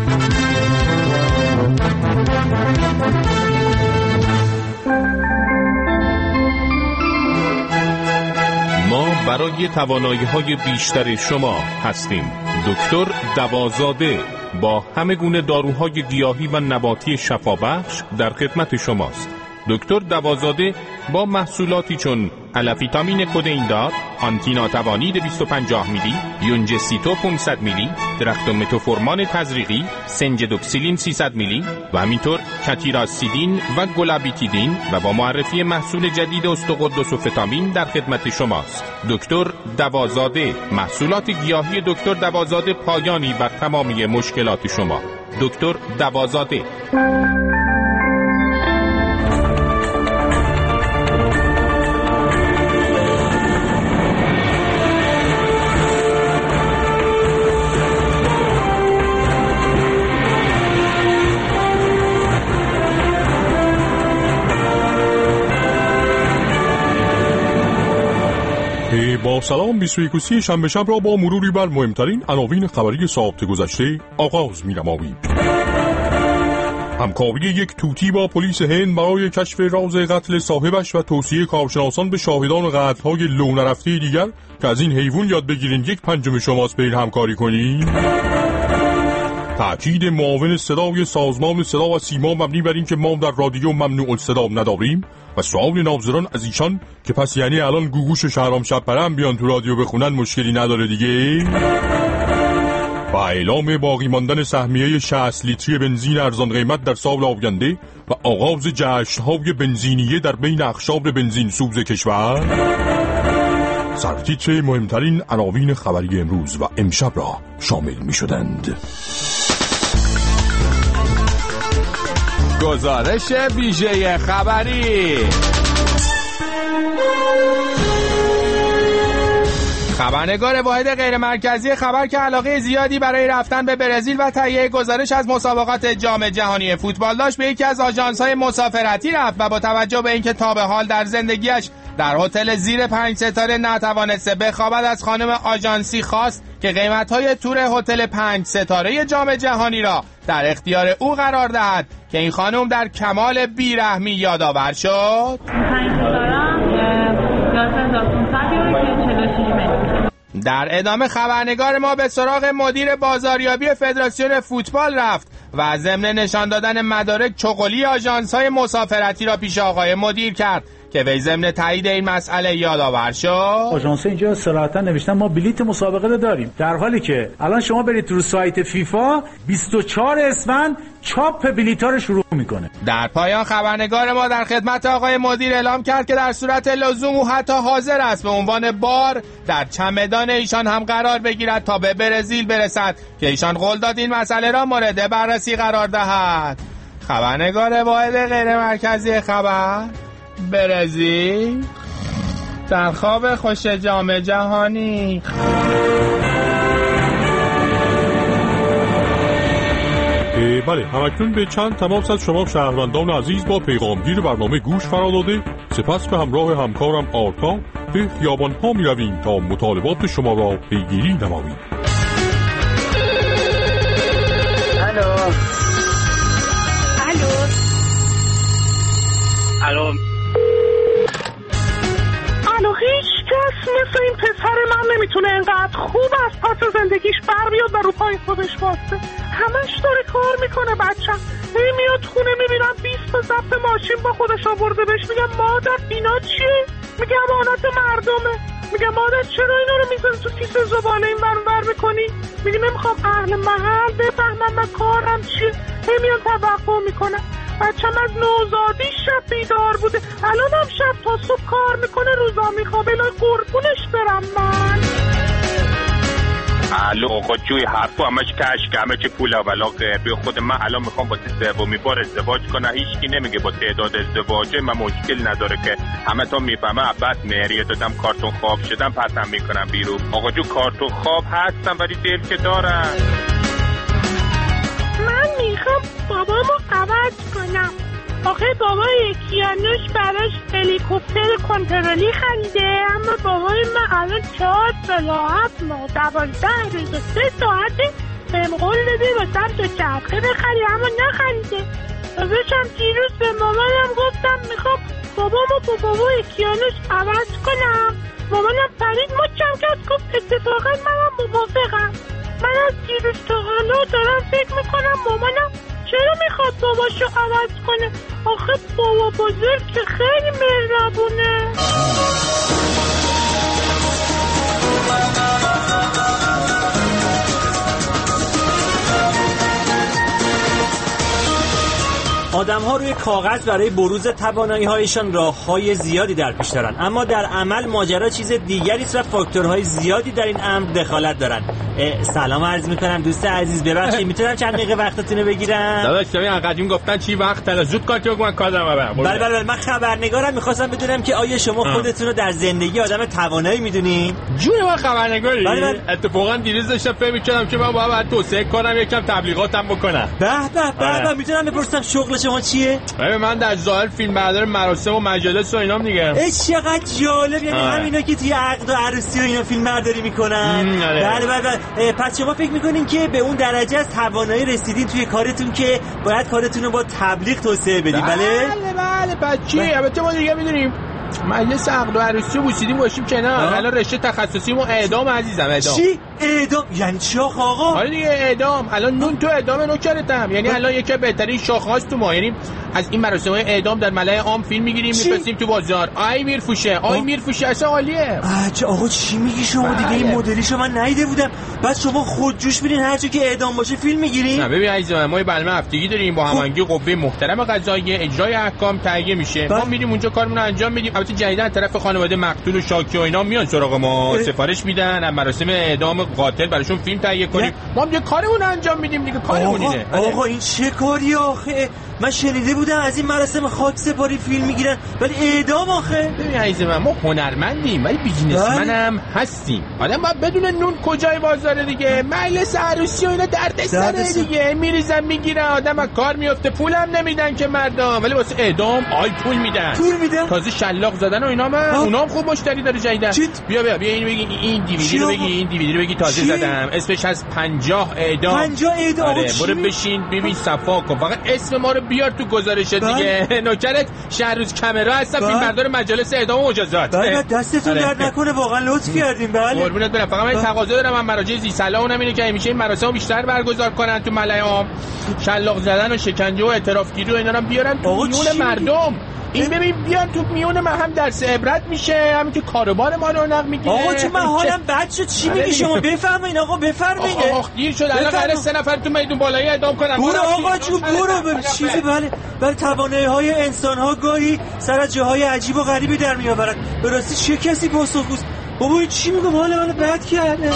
ما برای توانایی‌های بیشتر شما هستیم. دکتر دوازاده با همه گونه داروهای گیاهی و نباتی شفابخش در خدمت شماست. دکتر دوازاده با محصولاتی چون الافیتامین کدئیندار، آنتی ناتوانی دویست و پنجاه میلی، یونجسیتو پانصد میلی، درختومتوفورمان تزریقی، سنجدوکسیلین سیصد میلی و همینطور کتیراسیدین و گلابیتیدین و با معرفی محصول جدید استقدس و فتامین در خدمت شماست. دکتر دوازاده، محصولات گیاهی دکتر دوازاده پایانی بر تمامی مشکلات شما. دکتر دوازاده. با سلام بیست و یک شنبه شب را با مروری بر مهمترین عناوین خبری ساعت گذشته آغاز می‌نماییم. همکاری یک توتی با پلیس هند برای کشف راز قتل صاحبش و توصیه کارشناسان به شاهدان قتل‌های لو نرفته دیگر که از این حیوان یاد بگیرین یک پنجم شماست به این همکاری کنین. تأکید معاون صدای سازمان صدا و سیما مبنی بر این که ما در رادیو ممنوع الصدا نداریم و سؤال ناظران از ایشان که پس یعنی الان گوگوش شهرام شب پرم بیان تو رادیو بخونن مشکلی نداره دیگه. و اعلام باقی ماندن سهمیه شصت لیتری بنزین ارزان قیمت در سال آینده و آغاز جشن‌های بنزینیه در بین اقشار بنزین سوز کشور. سرتیتر مهمترین عناوین خبری امروز و امشب را شامل می شدند. گزارش ویژه خبری. خبرنگار واحد غیر مرکزی خبر که علاقه زیادی برای رفتن به برزیل و تهیه گزارش از مسابقات جام جهانی فوتبال داشت، به یکی از آژانس‌های مسافرتی رفت و با توجه به اینکه تا به حال در زندگیش در هتل زیر پنج ستاره نتوانسته بخوابد، از خانم آژانسی خواست که قیمت‌های تور هتل پنج ستاره جام جهانی را در اختیار او قرار دهد که این خانم در کمال بیرحمی یادآور شد. در ادامه خبرنگار ما به سراغ مدیر بازاریابی فدراسیون فوتبال رفت و ضمن نشان دادن مدارک چغلی آژانس‌های مسافرتی را پیش آقای مدیر کرد که وی ضمن تایید این مسئله یادآور شد. آژانس اینجا صراحتاً نوشتن ما بلیت مسابقه رو داریم، در حالی که الان شما برید تو سایت فیفا بیست و چهارم اسفند چاپ بلیط‌ها رو شروع میکنه. در پایان خبرنگار ما در خدمت آقای مدیر اعلام کرد که در صورت لزوم او حتی حاضر است به عنوان بار در چمدان ایشان هم قرار بگیرد تا به برزیل برسد که ایشان قول داد این مسئله را مورد بررسی قرار دهد. خبرنگار واحد غیر مرکزی خبر برزیل در خواب خوش جام جهانی. بله، همکنون به چند تماس از شما شهروندان عزیز با پیغامگیر برنامه گوش فرا داده، سپس به همراه همکارم آرتا به خیابان‌ها می رویم تا مطالبات شما را پیگیری نماییم. الو الو الو الو هیچ کس مثل این پسر من نمیتونه انقدر خوب از پس زندگیش بر بیاد و رو پای خودش واسه. همش داره کار میکنه بچم. هی میاد خونه میبینم بیست تا ضبط ماشین با خودش آورده، بهش میگم مادر اینا چیه؟ میگه امانات مردمه. میگه مادر چرا اینا رو میذاری تو کیسه زباله این ور ور میکنی؟ میگه نمیخوام اهل محل بفهمم من کارم چیه. هی میاد توقع میکنه. بچم از نوزادی شب بیدار بوده، الان هم شب تا صبح کار میکنه، روزا میخوابه. الان قربونش برم من. الو آقا جوی حرفو همش کشک، همه چی پولا ولا غیر. بیا خود من الان میخوام با سومی بار ازدواج کنم، هیچکی نمیگه با تعداد ازدواجه من مشکل نداره که همه تا میفهمه عباس مهریه دادم کارتون خواب شدم پسم میکنم بیرون. آقا جو کارتون خواب هستم ولی دل که دارم. من میخوام بابامو عوض کنم. آخه بابای کیانوش براش هلیکوپتر کنترلی خریده، اما بابای من الان چهار سال و هفت ماه دوازده روز و سه ساعته بهم قول داده واسم دو چرخه بخری اما نخریده. باباشم دیروز به مامانم گفتم میخوام بابامو با بابای کیانوش عوض کنم. مامانم پرید مچم کرد گفت اتفاقا منم موافقم. من از دیروز تا حالا دارم فکر میکنم مامانم چرا میخواد باباشو عوض کنه. آخه بابا بزرگ که خیلی مهربونه. آدم‌ها روی کاغذ برای بروز توانایی‌هایشان راه‌های زیادی در پیش دارند، اما در عمل ماجرا چیز دیگری است و فاکتورهای زیادی در این امر دخالت دارند. سلام عرض می‌کنم دوست عزیز، ببخشید میتونم چند دقیقه وقتتون رو بگیرم؟ داداش کمی قدیم گفتن چی وقت تلا زود کار تو من کارم برم. بله بله بله من خبرنگارم، می‌خواستم بدونم که آیا شما خودتون رو در زندگی آدم توانایی می‌دونین؟ جون من خبرنگاری؟ بله بله. اتفاقا دیروز داشتم فکر می‌کردم که من باید توسعه کنم، یکم تبلیغاتم بکنم. به به به میتونم بپرسم شغل شما شما چیه؟ ببین من در ظاهر فیلم بردار مراسم و مجالس و اینام دیگه. ای چقدر جالب، یعنی همینا که توی عقد و عروسی و اینا فیلم برداری میکنن. بله بله. پس شما فکر میکنین که به اون درجه از توانایی رسیدین توی کارتون که باید کارتون رو با تبلیغ توسعه بدید؟ بله بله. بعد چی؟ البته ما دیگه میدونیم مجلس عقد و عروسی رو بوسیدیم باشیم کنار. الان رشته تخصصی ما اعدام عزیزم. اعدام چی؟ اعدام یعنی چی آقا؟ آره دیگه اعدام. الان نون تو اعدام نوکرتم. یعنی الان یکی بهترین شاخه‌هاست تو ما. یعنی از این مراسم‌های اعدام در ملأ عام فیلم میگیریم میفرستیم تو بازار. آی میرفوشه آی میرفوشه اصلا عالیه. آجا آقا چی میگی شما؟ دیگه این مدلیشو من ندیده بودم. بعد شما خودجوش میرین هر جا که اعدام باشه فیلم میگیرین؟ نه ببین عزیزم ما یه برنامه هفتگی داریم با هماهنگی قوه محترم قضاییه اجرای احکام تهیه میشه. ما میریم اونجا کارمون رو انجام میدیم. البته جدیدن طرف خانواده مقتول و شاکی و اینا میان سراغ ما سفارش میدن از مراسم اعدام قاتل براشون فیلم تهیه کنیم. ما هم یه کارمون انجام میدیم دیگه. کارمون اینه. آقا این چه کاری آخه؟ من شنیده بودم از این مراسم خاک سپاری فیلم میگیرن ولی اعدام آخه. ببین عزیز من ما هنرمندیم ولی بیزینسمنم هستیم. آدم باید بدونه نون کجای بازاره دیگه. مجلس عروسی و اینا دردسره دیگه. میریزن میگیرن آدم از کار میفته پولم نمیدن که مردم ولی واسه اعدام آی پول میدن. پول میدن تازه شلاق زدن و اینا من اونام خوب مشتری داره جدیدن. بیا بیا بیا اینو بگی این دیویدی رو بگی این دیویدی رو بگی تازه زدم اسمش از پنجاه اعدام. پنجاه اعدام. آره برو بشین ببین صفا کن فقط اسم ما رو بیار تو گزارشت دیگه. نوکرت شهروز کامرا هستم فیلم بردار مجالس اعدام و مجازات. بله دستتون درد نکنه واقعا لطف کردین. بله قربونت برم. فقط من تقاضا دارم من مراجع زی صلاح اونم اینه که همیشه این مراسمو بیشتر برگزار کنن تو ملأ عام. شلاق زدن و شکنجه و اعتراف گیری و اینا رو بیارن تو میون مردم. این ببین بیان تو میون من هم درس عبرت میشه همین که کاروبار ما رو نق میگیره. آقا چه من حالم بد شد. چی میگی شما؟ بفرمایید آقا بفرمایید. آخ دیر شد الان قراره سه نفر تو میدون بالایی اعدام کنن. برو آقا جون برو. چیزی بله بله توانایی های انسان ها گاهی سر از جاهای عجیب و غریبی در میآورد. به راستی چه کسی پاسخگوست؟ بابا چی میگم حال منو بد کرده.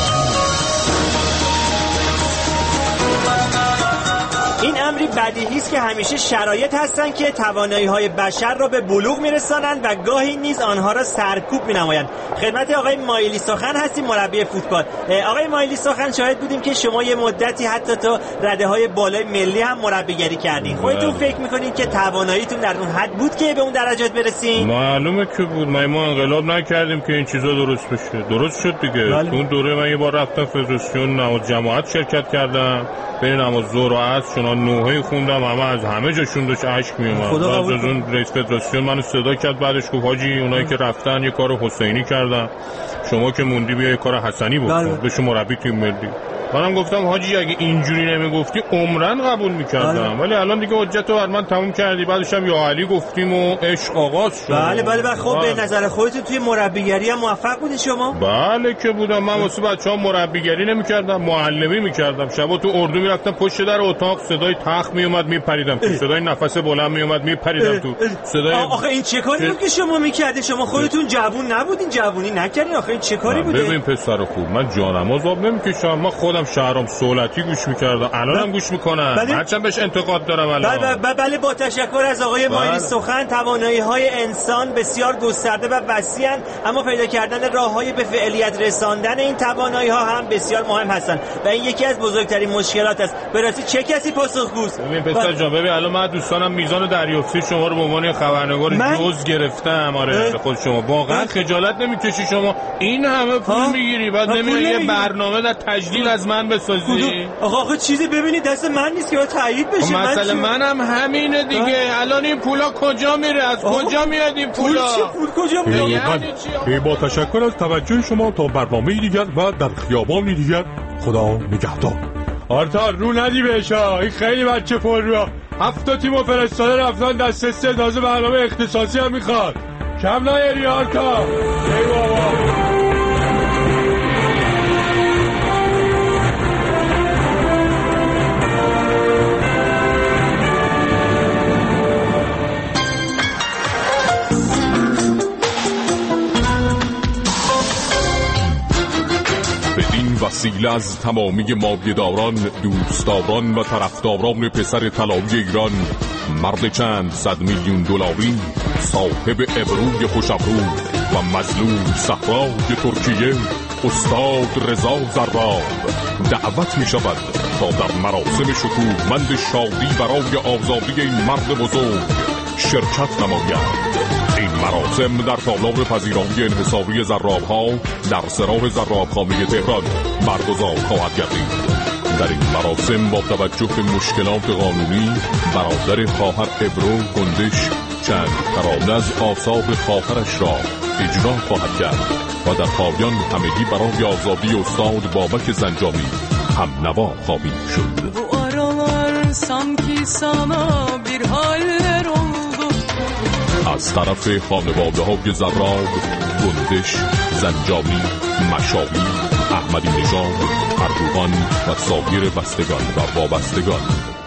این امری بدیهی است که همیشه شرایط هستن که توانایی‌های بشر را به بلوغ میرسانند و گاهی نیز آنها را سرکوب می‌نمایند. خدمت آقای مایلی سخن هستیم مربی فوتبال. آقای مایلی سخن شاهد بودیم که شما یه مدتی حتی تا رده‌های بالای ملی هم مربیگری کردین. خودتون فکر می‌کنید که تواناییتون در اون حد بود که به اون درجات برسین؟ معلومه که بود. ما ما انقلاب نکردیم که این چیزا درست بشه. درست شد دیگه. بله. تو اون دوره من یه بار رفتم فدراسیون نماز جماعت شرکت کردم. بین نماز ظهر و عصر چون نوحه خوندم همه از همه جاشون داشت اشک میومد. خدا بعد از اون رئیس فدراسیون منو صدا کرد بعدش گفت حاجی اونایی که رفتن یه کار حسینی کردن شما که موندی بیا یه کار حسنی بکن بشو مربی تیم ملی. منم گفتم حاجی اگه اینجوری نمیگفتی عمرن قبول میکردم ولی الان دیگه حجت رو بر من تموم کردی. بعدش هم یا علی گفتیم و عشق آغاز شد. بله بله بله. خب به نظر خودتون توی مربیگری هم موفق بودین شما؟ بله که بودم. من واسه بچه‌ها مربیگری نمیکردم معلمی میکردم. شبا تو اردو میرفتم پشت در اتاق صدای تخت میومد میپریدم تو صدای نفس بلند میومد میپریدم تو صدای. آخه این چه کاری بود که شما میکردین؟ شما خودتون جوون نبودین جوونی نکردین؟ آخه این چه کاری بوده؟ ببین پسر خوب من جانماز آب نمیکشم. من خودم شهرام سولتی گوش میکردم الانم گوش میکنم هرچند بهش انتقاد دارم الان. بله بله با تشکر از آقای مایلی سخن. توانایی‌های انسان بسیار گسترده و وسیع‌اند اما پیدا کردن راه‌های به فعالیت رساندن این توانایی‌ها هم بسیار مهم هستند و این یکی از بزرگترین مشکلات است. به راستی چه کسی پاسخگوست؟ ببین پسر جان ببین الان من دوستانم میزان دریافتی شما رو به عنوان خبرنگار جز گرفتم. آره خود شما واقعا خجالت نمیکشی شما این همه پول میگیری بعد نمیای یه برنامه در تجلیل از من بسازی؟ آقا آخه چیزی ببینید دست من نیست که باید تایید بشه. مثلا منم همینه دیگه. الان این پولا کجا میره؟ از کجا میاد این پولا؟ پول کجا میاد؟ با تشکر از توجه شما تا برنامه دیگر و در خیابانی دیگر خدا نگهدار. آرتار رو ندی بهش ها. این خیلی بچه پر رو هفت تیمو فرستاده رفتن دست سه تازه برنامه اختصاصی هم میخواد. کم نیاری آرتار. ای بابا وسیله از تمامی مایه‌داران دوستداران و طرفداران پسر طلایی ایران مرد چند صد میلیون دلاری صاحب ابروی خوش‌ابرو و مظلوم صحرای ترکیه استاد رضا زراب دعوت می شود تا در مراسم شکوهمند شادی برای آزادی این مرد بزرگ شرکت نماید. این مراسم در تالار پذیرایی انحصاری زراب‌ها در سراح زرابخانه تهران برگزار خواهد گردید. در این مراسم با توجه به مشکلات قانونی برادر خواهر ابرو گندش چند ترانه از آثار خواهرش را اجرا خواهد کرد و در پایان همگی برای آزادی استاد بابک زنجانی هم نوا خواهیم شد. Bu aralar sanki sana bir haller oldu. از طرف خانواده های زراب، گندش، زنجانی، مشاوی، احمدی نژاد، اردوغان و سایر بستگان و وابستگان.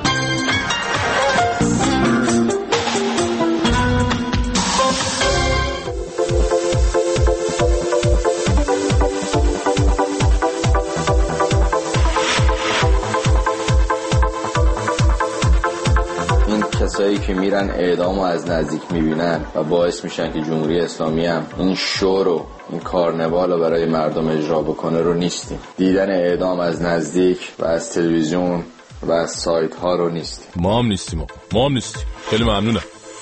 کسایی که میرن اعدامو از نزدیک میبینن و باعث میشن که جمهوری اسلامی هم این شو رو این کارنوال رو برای مردم اجرا بکنه رو نیستیم. دیدن اعدام از نزدیک و از تلویزیون و از سایت ها رو نیستیم. ما هم نیستیم آقا. ما هم نیستیم. خیلی ممنونم.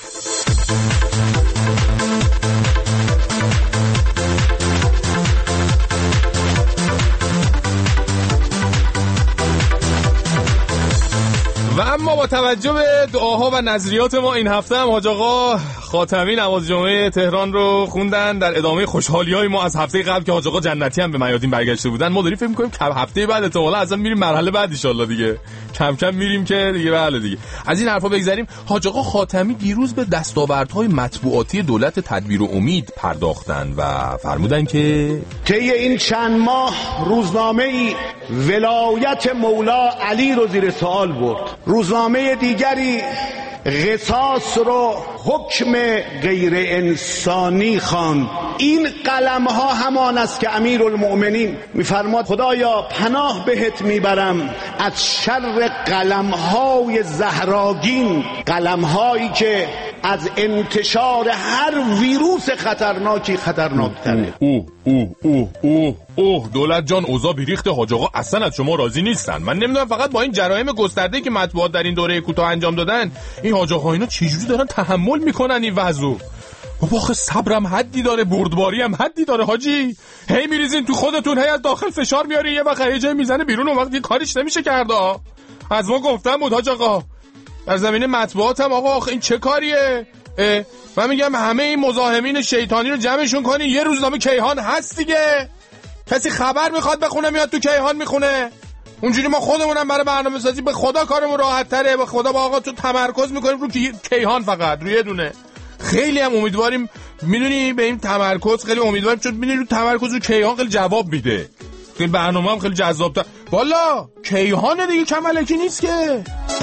و اما با توجه به دعاها و نظریات ما این هفته هم حاج آقا خاتمی نماز جمعه تهران رو خوندن در ادامه خوشحالی‌های ما از هفته قبل که حاج آقا جنتی هم به میادین برگشته بودن. ما داریم فکر می‌کنیم که هفته بعد احتمالاً اصلا میریم مرحله بعد ان شاءالله دیگه. کم کم میریم که دیگه بله دیگه. از این حرفا بگذریم. حاج آقا خاتمی دیروز به دستاوردهای مطبوعاتی دولت تدبیر و امید پرداختن و فرمودن که طی این چند ماه روزنامه‌ای ولایت مولا علی رو زیر سوال برد. روزنامه دیگری قصاص رو حکم غیر انسانی خواند. این قلم ها همان است که امیرالمؤمنین میفرماد خدایا پناه بهت میبرم از شر قلم های زهراگین، قلم هایی که از انتشار هر ویروس خطرناکی خطرناکتره. اوه اوه اوه اوه اوه دولت جان اوضاع بیریخته. حاج آقا اصلا از شما راضی نیستن. من نمیدونم فقط با این جرایم گسترده‌ای که مطبوعات در این دوره کوتاه انجام دادن این حاج آقا اینا چجوری دارن تحمل میکنن این وضعو؟ بابا آخه صبرم حدی داره، بردباری هم حدی داره حاجی. هی میریزین تو خودتون، هی از داخل فشار میاری، یه وقت یه جای میزنه بیرون، اون وقت یه کاریش نمیشه کرد. از ما گفتم بود حاج آقا در زمینه مطبوعات هم آقا آخه این چه کاریه؟ من میگم همه این مزاحمین شیطانی رو جمعشون کنین، یه روزنامه کیهان هست دیگه. کسی خبر میخواد بخونه میاد تو کیهان میخونه. اونجوری ما خودمونم برای برنامه سازی به خدا کارمون راحت تره. به خدا با آقا تو تمرکز میکنیم رو کیهان، فقط روی یه دونه. خیلی هم امیدواریم، میدونی به این تمرکز خیلی امیدواریم، چون میدونی رو تمرکز رو کیهان خیلی جواب میده. خیلی برنامه هم خیلی جذاب‌تر. والا کیهان دیگه کم الکی نیست که.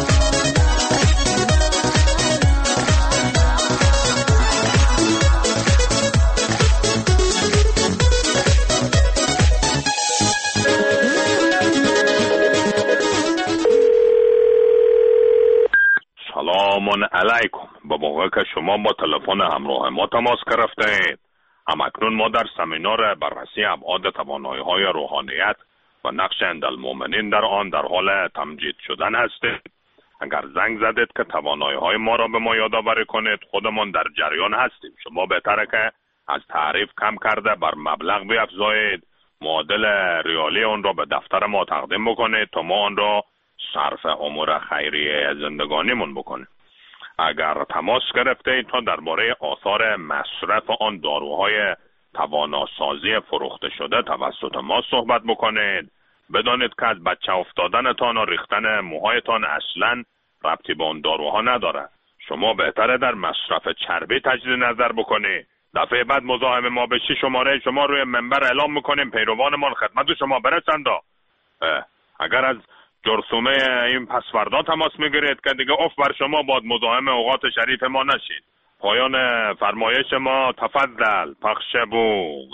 سلام علیکم. با موقع که شما با تلفن همراه ما تماس گرفتید، همکنون ما در سمینار بررسی ابعاد توانایی‌های روحانیت و نقش عندالمؤمنین در آن در حال تمجید شدن هستیم. اگر زنگ زدید که توانایی‌های ما را به ما یادآوری کنید، خودمان در جریان هستیم. شما بهتره که از تعریف کم کرده بر مبلغ بیفزایید، معادل ریالی آن را به دفتر ما تقدیم بکنید تا ما آن را صرف امور خیریه زندگانیمون بکنیم. اگر تماس گرفتید تا درباره آثار مصرف آن داروهای تواناسازی فروخته شده توسط ما صحبت بکنید، بدانید که از بچه افتادنتان و ریختن موهایتان اصلا ربطی به اون داروها نداره. شما بهتره در مصرف چربی تجدید نظر بکنید. دفعه بعد مزاحم ما بشی شماره شما روی منبر اعلام میکنیم، پیروانمان خدمت شما برسند. اگر از جرثومه این پسوردا تماس میگیرید که دیگه اف بر شما باد، مزاحم اوقات شریف ما نشید. پایان فرمایش ما تفضل پخش بوغ.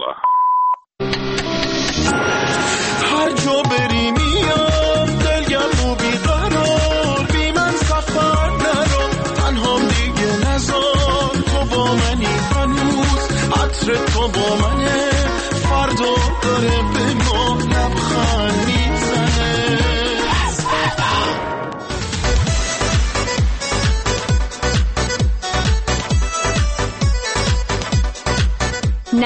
هر جا بری میام دلگرم و بیقرار، بی من سفر نرو تنهام دیگه نزار. تو با منی هنوز عطر تو با منه، فردا داره به ما لبخند میزنه.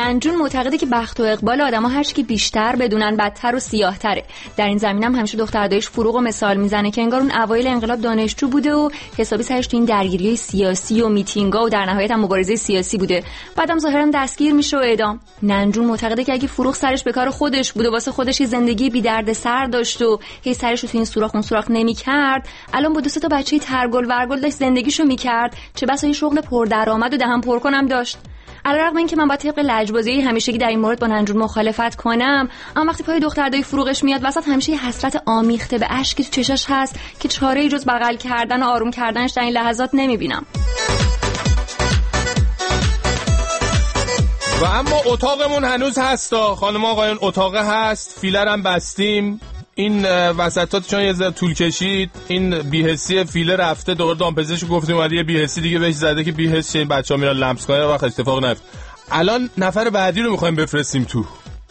ننجون معتقده که بخت و اقبال آدم‌ها هر چی که بیشتر بدونن بدتر و سیاه‌تره. در این زمینه هم همیشه دختر دایش فروغ و مثال میزنه که انگار اون اوایل انقلاب دانشجو بوده و حسابی سرش تو این درگیری سیاسی و میتینگا و در نهایت هم مبارزه سیاسی بوده. بعدم ظاهرا دستگیر میشه و اعدام. ننجون معتقده که اگه فروغ سرش به کار خودش بود و واسه خودش زندگی بی درد سر داشت و هی سرش رو تو این سوراخ اون سوراخ نمی‌کرد، الان با دو سه تا بچه ترگل ورگل داشت زندگیشو می‌کرد، چه بسا یه شغل پردرآمد و دهن پر کنم داشت. علیرغم اینکه من با طبق لجبازی همیشگی در این مورد با ننجون مخالفت کنم، اما وقتی پای دختر دایی فروغش میاد وسط، همیشه یه حسرت آمیخته به اشکی تو چشاش هست که چاره‌ای جز بغل کردن و آروم کردنش در این لحظات نمیبینم. و اما اتاقمون هنوز هستا خانم آقایون، اتاقه هست، فیلرم بستیم. این وسطات چون یه ذره طول کشید، این بی‌حسی فیله رفته، دوباره دامپزشک گفتیم ولی یه بی‌حسی دیگه بهش زده که بی‌حس شه، این بچه‌ها میرن لمس کنن وقت اتفاق نیفت. الان نفر بعدی رو می‌خوایم بفرستیم تو.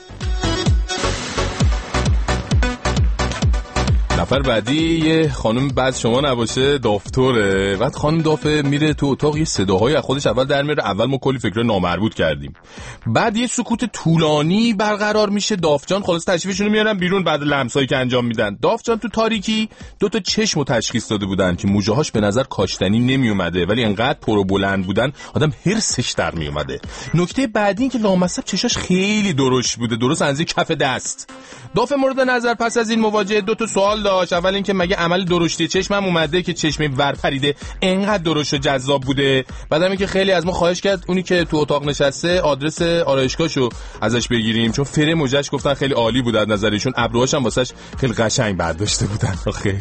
نفر بعدی یه خانم، بعد شما نباشه دافتوره. بعد خانم دافه میره تو اتاق، یه صداهای از خودش اول در میاره. اول ما کلی فکر نامربوط کردیم، بعد یه سکوت طولانی برقرار میشه. دافجان خلاص تشریفشون رو میارن بیرون بعد لمسایی که انجام میدن. دافجان تو تاریکی دو تا چشمو تشخیص داده بودن که موجهاش به نظر کاشتنی نمیومده، ولی انقدر پر و بلند بودن آدم هرسش در میومده. نکته بعدی این که لامصب چشاش خیلی درشت بوده، درست اندازه کف دست. داف مورد نظر پس از این مواجهه دو تا سوال داشت. اول اینکه مگه عمل درشتی چشمم اومده که چشم ور پریده انقدر درشت و جذاب بوده؟ بعدم اینکه خیلی از ما خواهش کرد اونی که تو اتاق نشسته آدرس آرایشگاهشو ازش بگیریم، چون فره موجش گفتن خیلی عالی بود از نظرشون، ابروهاش هم واسش خیلی قشنگ برداشته بودن. خیلی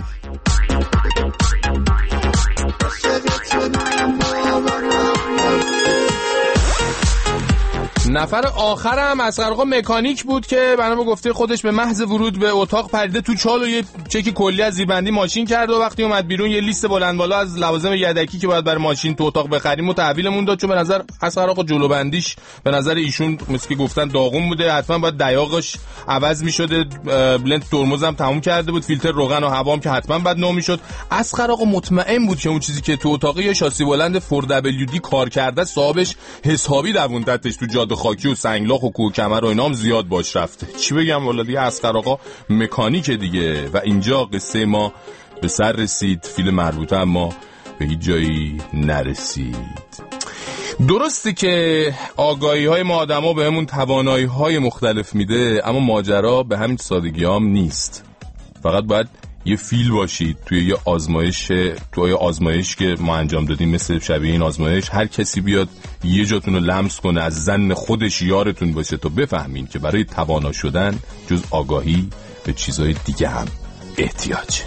نفر آخرم اصغر آقا مکانیک بود که برنامه گفته خودش به محض ورود به اتاق پریده تو چال و یه چک کلی از زیربندی ماشین کرد و وقتی اومد بیرون یه لیست بلند بالا از لوازم یدکی که باید برای ماشین تو اتاق بخریم و تحویلمون داد، چون به نظر اصغر آقا جلو بندیش به نظر ایشون مثل که گفتن داغون بوده، حتما باید دیاقش عوض می‌شده، بلند ترمزم تموم کرده بود، فیلتر روغن و هوام که حتما بعد نو می‌شد. اصغر آقا مطمئن بود که اون چیزی که تو اتاق یه شاسی بلند فور دبلیو دی کار کرده، صاحبش حسابی دووندتش تو جاده خاکی و سنگلاخ و کوه کمر و اینام زیاد باش رفته. چی بگم والا دیگه اصغر آقا مکانیک دیگه. و اینجا قصه ما به سر رسید، فیلم مربوطه اما به هیچ جایی نرسید. درسته که آگاهی های ما آدم ها به همون توانایی های مختلف میده، اما ماجرا به همین سادگی هم نیست. فقط باید یه فیل باشید توی یه آزمایش، توی یه آزمایش که ما انجام دادیم مثل شبیه این آزمایش، هر کسی بیاد یه جاتون رو لمس کنه، از زن خودش یارتون باشه تا بفهمین که برای توانا شدن جز آگاهی به چیزای دیگه هم احتیاجه.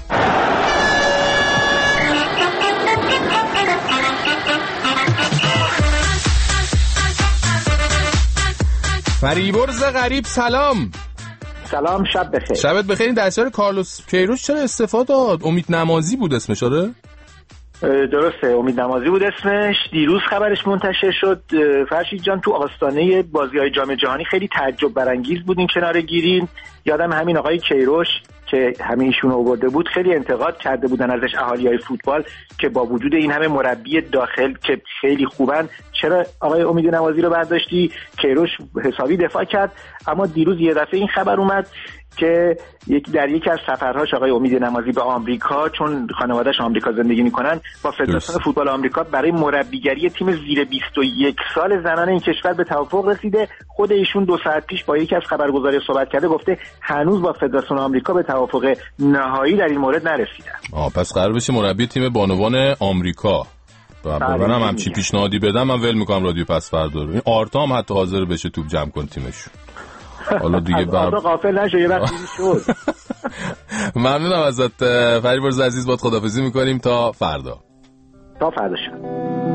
فریبرز غریب سلام. سلام، شب بخیر. شبت بخیر. این دستیار کارلوس کیروش چرا استفاده داد؟ امید نمازی بود اسمش، آره؟ درسته، امید نمازی بود اسمش. دیروز خبرش منتشر شد. فرشید جان تو آستانه بازی‌های جام جهانی خیلی تعجب برانگیز بود این کناره گیرین. یادم همین آقای کیروش که همه ایشون رو آورده بود خیلی انتقاد کرده بودن ازش اهالی‌های فوتبال که با وجود این همه مربی داخل که خیلی خوبن چرا آقای امید نمازی رو برداشتی؟ کیروش حسابی دفاع کرد. اما دیروز یه دفعه این خبر اومد که یک در یکی از سفرهاش آقای امید نمازی به آمریکا، چون خانواده‌اش آمریکا زندگی میکنن، با فدراسیون فوتبال آمریکا برای مربیگری تیم زیر بیست و یک سال زنان این کشور به توافق رسیده. خود ایشون دو ساعت پیش با یکی از خبرگزاری صحبت کرده، گفته هنوز با فدراسیون آمریکا به توافق نهایی در این مورد نرسیدن. آه پس قرار بشه مربی تیم بانوان آمریکا. منم همچی پیشنهادی بدم من ول میکنم رادیو پس فردا رو. این آرتا هم حتی حاضر بشه توپ جمع کن تیمشون. حالا دیگه بر غافل نشو یه وقتی شد. ممنونم ازت فریبرز عزیز، باد خداحافظی میکنیم تا فردا. تا فردا شد.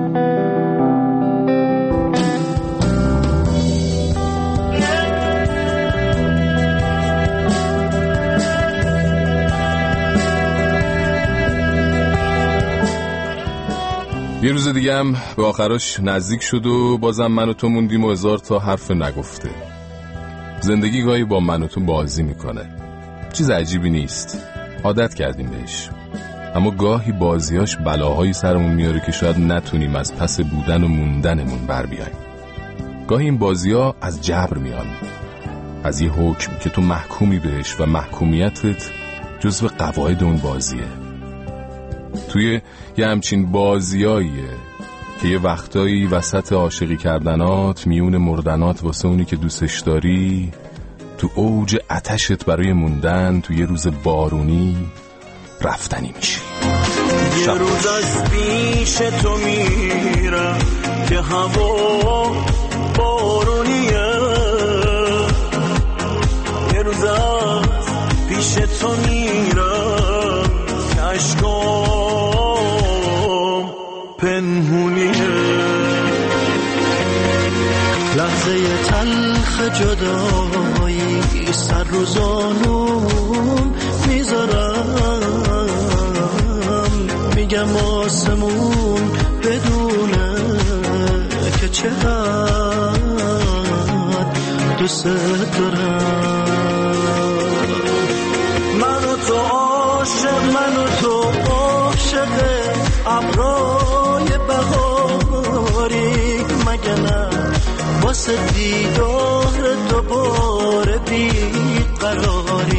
یه روز دیگه هم به آخرش نزدیک شد و بازم من و تو موندیم و هزار تا حرف نگفته. زندگی گاهی با من و تو بازی میکنه، چیز عجیبی نیست، عادت کردیم بهش. اما گاهی بازیاش بلاهایی سرمون میاره که شاید نتونیم از پس بودن و موندنمون بر بیاییم. گاهی این بازی‌ها از جبر میان، از یه حکم که تو محکومی بهش و محکومیتت جزو قواعد اون بازیه. توی یه همچین بازیاییه که یه وقتایی وسط عاشقی کردنات میون مردنات واسه اونی که دوستش داری، تو اوج آتشت برای موندن تو یه روز بارونی رفتنی میشی. یه روز از پیش تو میرم که هوا بارونیه، یه روز از پیش تو میرم که عشقام پنهونیه. لحظه تلخ جدایی سر رو زانوم میذارم، میگم آسمون بدونه که چقدر دوست دارم. منو تو عاشق، منو تو عاشق ابرای بهاری، مگه نه واسه دیدار دوباره بیقراری.